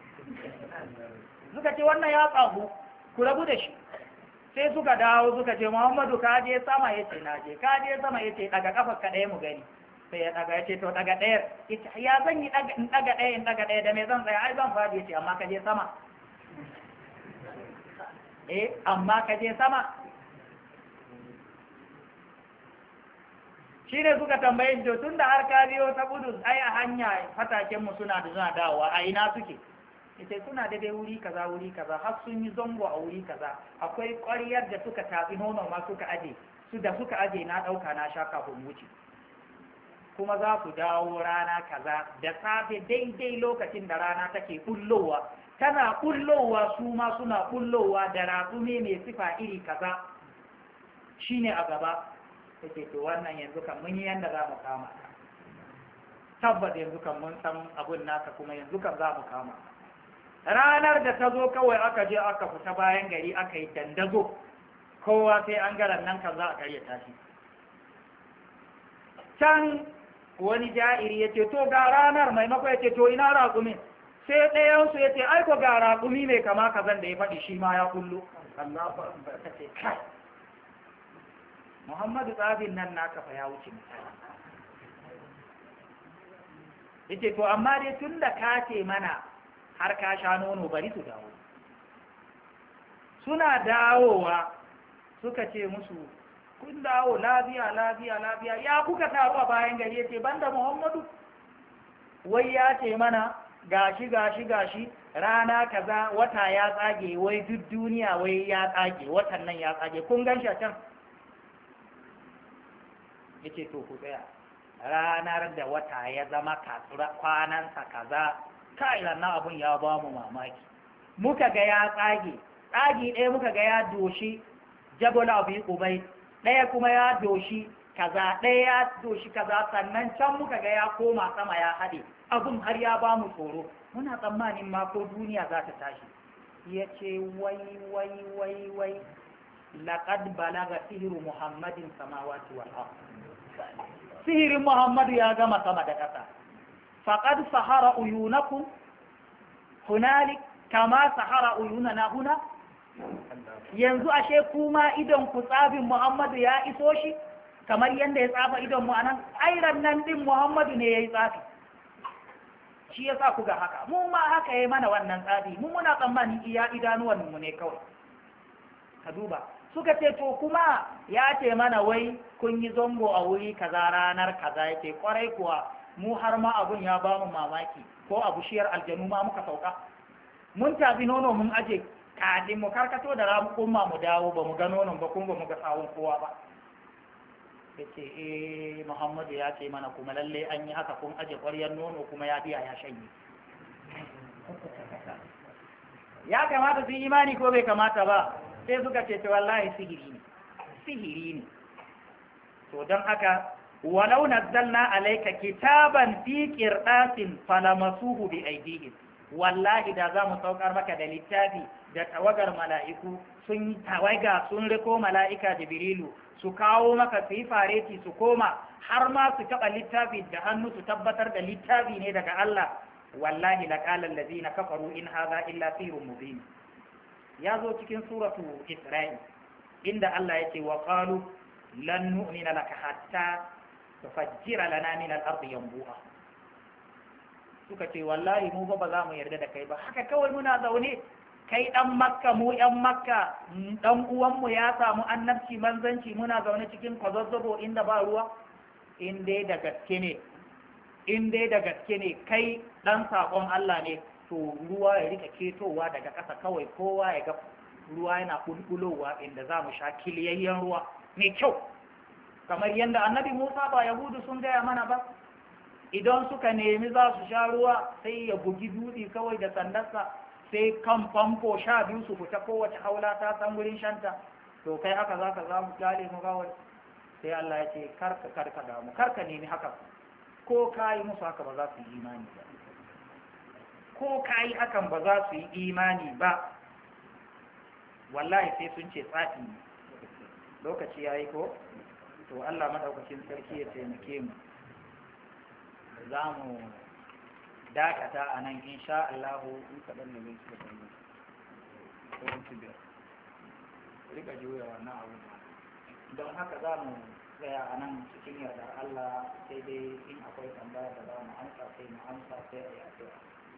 suka ce wannan ya tsahu ku rabu da shi sai suka dawo suka ce Muhammadu ka je sama yace na je ka je sama yace daga kafar ka ɗaya mu gani sai ya daga yace to daga ɗaya yace ya zan yi in daga ɗaya da me zan tsaya ai zan fadi yace amma ka je sama amma ka je sama shi ne suka tambaye shi tun da har ka biyo ta Kudus ai a hanya fatakenmu suna dawowa a ina suke ita suna da dai wuri kaza har sun yi zango a wuri kaza akwai ƙwaryar da suka tafi nono ma suka aje suka aje na ɗauka na sha kafin wuce kuma za su dawo rana kaza da safe daidai lokacin da rana take kullowa tana kullowa su ma suna kullowa da ratsumi mai sifa iri kaza shine a gaba take to wannan yanzu kan mun yi yanda za mu kama tabbata yanzu kan mun san abun naka kuma yanzu kan za mu kama ranar da ta zo kawai aka je aka fita bayan gari aka yi dandazo kowa sai an garan nan kan za a karyata shi can wani ja'iri ya ce to ga ranar maimako ya ce to ina raƙumin sai ɗayansu ya ce aiko ga raƙumi mai kama kazan da ya faɗi shi ma ya kullu Muhammadu tsabin nan naka fa ya wuce misali ya ce to amma dai tun da ka ce mana har ka sha nono bari su dawo suna dawowa suka ce musu kun dawo lafiya ya kuka taru a bayan gari ya ce banda Muhammadu wai ya ce mana gashi rana kaza wata ya tsage wai duk duniya wai ya tsage watan nan ya tsage kun gan shi a can yace to ku tsaya ranar da wata ya zama kwanansa kaza kai nan abun ya ba mu mamaki muka ga ya tsage ɗaya muka ga ya doshi jabal abi ubai ɗaya kuma ya doshi kaza ɗaya ya doshi kaza sannan can muka ga ya koma sama ya haɗe abun har ya ba mu tsoro muna tsammanin ma ko duniya za ta tashi ya ce wai laƙad balaga sihiru muhammadin samawati wal ardh sihirin muhammadu ya gama sama da ƙasa faqad sahara uyunakum hunalik kama sahara uyunana huna yanzu ashe kuma idon ku tsabin muhammadu ya iso shi kamar yadda ya tsafa idon mu anan airan nan din muhammadu ne yayi tsafi shi yasa ku ga haka mu ma haka yayi mana wannan tsafi mu muna tsammani iya idanuwan mu ne kawai ka duba suka ce to kuma ya ce mana wai kun yi zongo a wuri kaza ranar kaza yake kwarai kuwa mu har ma abun ya ba mu mamaki ko a bushiyar aljanu ma muka sauka mun tafi nono mun aje kafin mu karkato da ramu kuma mu dawo ba mu ga nonon ba kuma ba mu ga sawun kowa ba yace Muhammadu ya ce mana kuma lalle an yi haka kun aje ƙwaryar nono kuma ya biya ya shanye ya kamata su yi imani ko bai kamata ba sai suka ce wallahi sihiri ne to don haka walau nazzalna alayka kitaban fi qirtasin falamasuhu bi aydihim wallahi da za mu saukar maka da littafi da tawagar mala'iku sun tawaga sun riko mala'ika jibrilu su kawo maka su yi fareti su koma har ma su taɓa littafi da hannu su tabbatar da littafi ne daga Allah wallahi laqala allazina kafaru in hadha illa sirrun mubin ya zo cikin suratu Isra'il inda Allah yake wa qalu lan nu'mina laka hatta tufajjira lana min al-ardi yanbu'a suka ce wallahi mu ba za mu yarda da kai ba haka kawai muna zaune kai dan makka mu yan makka dan uwan mu ya samu annabci manzanci muna zaune cikin kwazazzabo inda ba ruwa in dai da gaske ne kai dan sakon Allah ne to ruwa ya rika ketowa daga ƙasa kawai kowa ya ga ruwa yana bulbulowa inda za mu sha kiliyayyen ruwa mai kyau kamar yadda annabi Musa ba Yahudu sun gaya mana ba idan suka nemi za su sha ruwa sai ya bugi dutse kawai da sandarsa sai kan famfo 12 su fita kowace haula ta san wurin shanta to kai haka za ka za mu kyale mu kawai sai Allah ya ce karka damu karka nemi haka ko ka yi musu haka ba za su yi imani ba ko ka yi hakan ba za su yi imani ba wallahi sai sun ce tsafi ne lokaci ya yi ko to Allah maɗaukacin sarki ya taimake mu za mu dakata a nan insha Allahu in kaɗan ne zai suka ɗanyi ko su biyar rika juya wannan abu don haka za mu tsaya a nan cikin yardar Allah sai dai in akwai tambaya da za mu amsa sai mu amsa sai a yi addu'a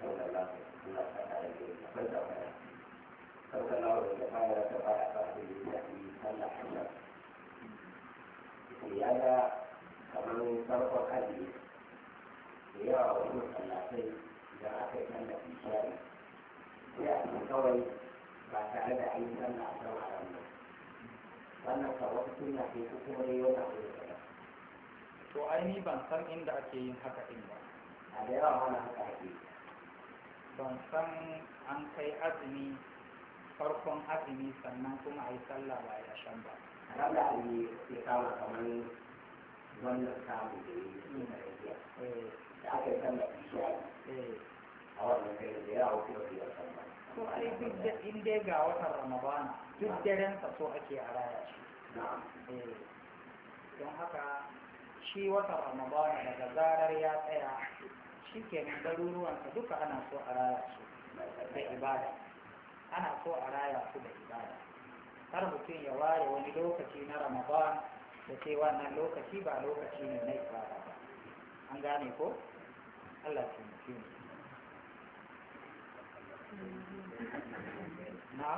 ya ga kamar farkon hajji da yawa wasu masallatai da aka yi tallafi shari sai a cikin kawai ba tare da an yi sallah a kan haram ba wannan ka wata suna ce ko kuma ne wani abu da kada to aini ban san inda ake yin haka din ba a da yawa mana haka ake ban san an kai azumi farkon azumi sannan kuma a yi sallah ba ya shan ba haram da azumi ya kama kamar wannan samu da yi da rajiya da aka yi tallafi shari a wannan kai da yawa kuma su yi sallah to ai duk da in dai ga watan ramadana duk daren sa so ake a raya shi don haka shi watan ramadana daga zarar ya tsaya shi ke garuruwansa duka ana so a raya su da ibada, ana so a raya su da ibada. Har mutum ya ware wani lokaci na ramadan da ce wannan lokaci ba lokaci ne na ibada ba. An gane ko? Allah ya taimake mu. Na'am?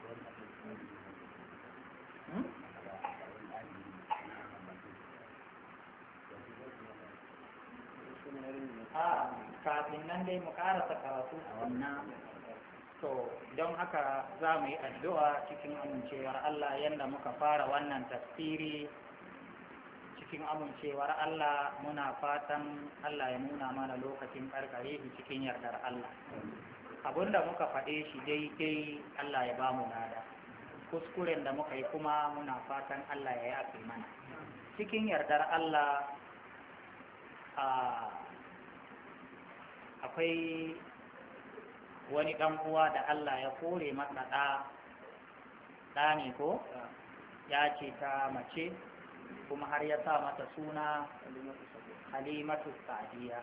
Kafin nan dai mu karasa karatu a wannan, to don haka za mu yi addu'a cikin amincewar Allah yadda muka fara wannan tafsiri cikin amincewar Allah. Muna fatan Allah ya nuna mana lokacin karkare shi cikin yardar Allah. Abinda muka faɗe shi daidai Allah ya ba mu lada, kuskuren da muka yi kuma muna fatan Allah ya yafe mana cikin yardar Allah. Akwai wani ɗan uwa da Allah ya kore masa ɗa ne ko ya ce ta mace, kuma har ya sa mata suna Halimatu Sadiya.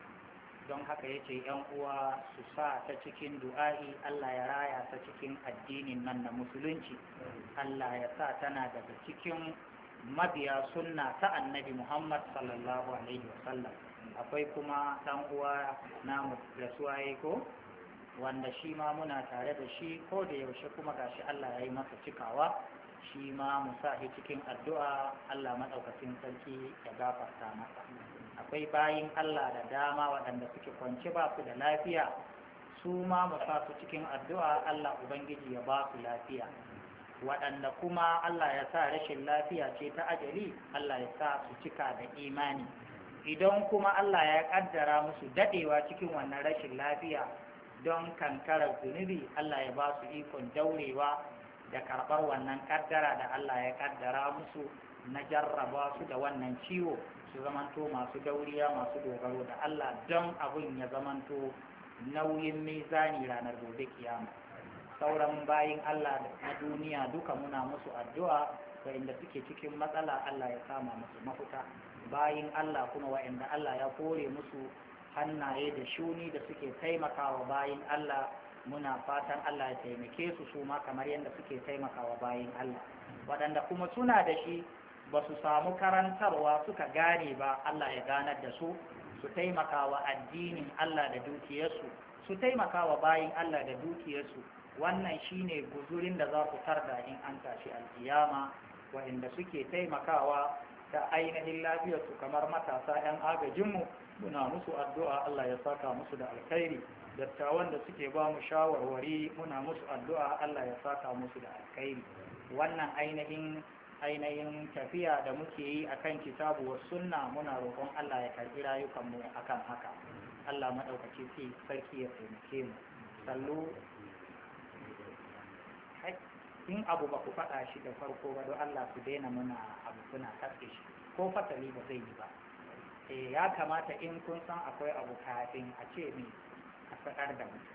Don haka ya ce ‘yan uwa su sa ta cikin du'a'i, Allah ya raya ta cikin addinin nan na musulunci, Allah ya sa tana daga cikin mabiya sunna ta annabi Muhammad sallallahu alaihi wasallam. Akwai kuma ɗan uwa namu da suwaye ko wanda shi ma muna tare da shi ko da yaushe, kuma gashi Allah ya yi masa cikawa, shi ma mu sa shi cikin addu'a, Allah maɗaukacin sarki ya gafarta masa. Akwai bayin Allah da dama waɗanda suke kwance ba su da lafiya, su ma mu sa su cikin addu'a, Allah Ubangiji ya ba su lafiya. Waɗanda kuma Allah ya sa rashin lafiya ce ta ajali, Allah ya sa su cika da imani. Idan kuma Allah ya ƙaddara musu daɗewa cikin wannan rashin lafiya don kankarar zunubi, Allah ya ba su ikon daurewa da karɓar wannan ƙaddara da Allah ya ƙaddara musu na jarraba su da wannan ciwo, su zamanto masu dauriya, masu dogaro da Allah, don abin ya zamanto nauyin mizani ranar gobe kiyama. Sauran bayin Allah na duniya duka muna musu addu'a, wa'inda suke cikin matsala Allah ya kama musu mafuta. Bayin Allah kuma wa'inda Allah ya kore musu hannaye da shuni da suke taimakawa bayin Allah, muna fatan Allah ya taimake su su ma kamar yadda suke taimakawa bayin Allah. Waɗanda kuma suna da shi ba su samu karantarwa suka gane ba, Allah ya ganar da su, su taimakawa addinin Allah da dukiyarsu, su taimakawa bayin Allah da dukiyarsu. Wannan shine guzurin da za su tarda in an tashi alkiyama. Waɗanda suke taimakawa da ainihin lafiyarsu kamar matasa 'yan agajinmu, muna musu addu'a Allah ya saka musu da alkhairi. Dattawan da suke ba mu shawarwari, muna musu addu'a Allah ya saka musu da alkhairi. Wannan ainihin tafiya da muke yi akan kitabu wa sunna, muna roƙon Allah ya karɓi rayukanmu akan haka. Allah maɗaukaki sarki ya taimake mu. Sallu in abu ba ku faɗa shi da farko ba, don Allah ku daina muna abu kuna katse shi, ko fasali ba zai yi ba. Ya kamata in kun san akwai abu kafin a ce mi a faɗar da mutum.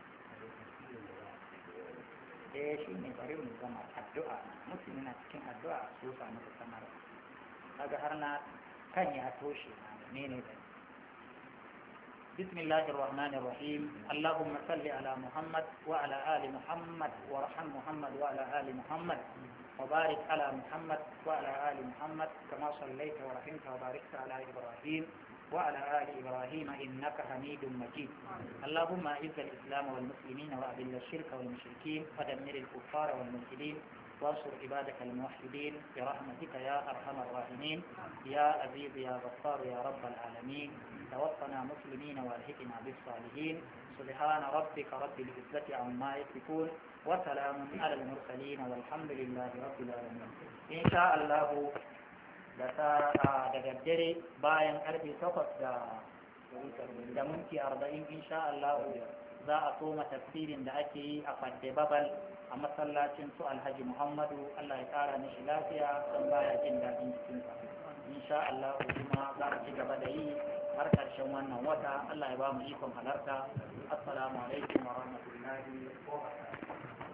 Shi ne bari mu zama addu'a, mutum yana cikin addu'a su samu su samar. Kaga har na kan ya toshe na ne da بسم الله الرحمن الرحيم. اللهم صل على محمد وعلى آل محمد وارحم محمد وعلى آل محمد وبارك على محمد وعلى آل محمد كما صليت ورحمت وباركت على إبراهيم وعلى آل إبراهيم إنك حميد مجيد. اللهم أعز الإسلام والمسلمين وأذل الشرك والمشركين ودمر الكفار والملحدين وانصر عبادك الموحدين برحمتك يا أرحم الراحمين. يا عزيز يا غفار يا رب العالمين. توفنا مسلمين والحقنا بالصالحين. سبحان ربك رب العزة عما يصفون وسلام على المرسلين والحمد لله رب العالمين. إن شاء الله da daddare bayan karfe 8 da minti 40 insha Allah za a soma tafsirin da ake yi a Fadde Babal a masallacin su Alhaji Muhammadu, Allah ya kara mishi lafiya don baya jin daɗin jikinsa. Insha Allah kuma za a ci gaba da yi har ƙarshen wannan wata. Allah ya ba mu ikon halarta. Assalamu alaikum wa rahmatullahi wa barakatuh.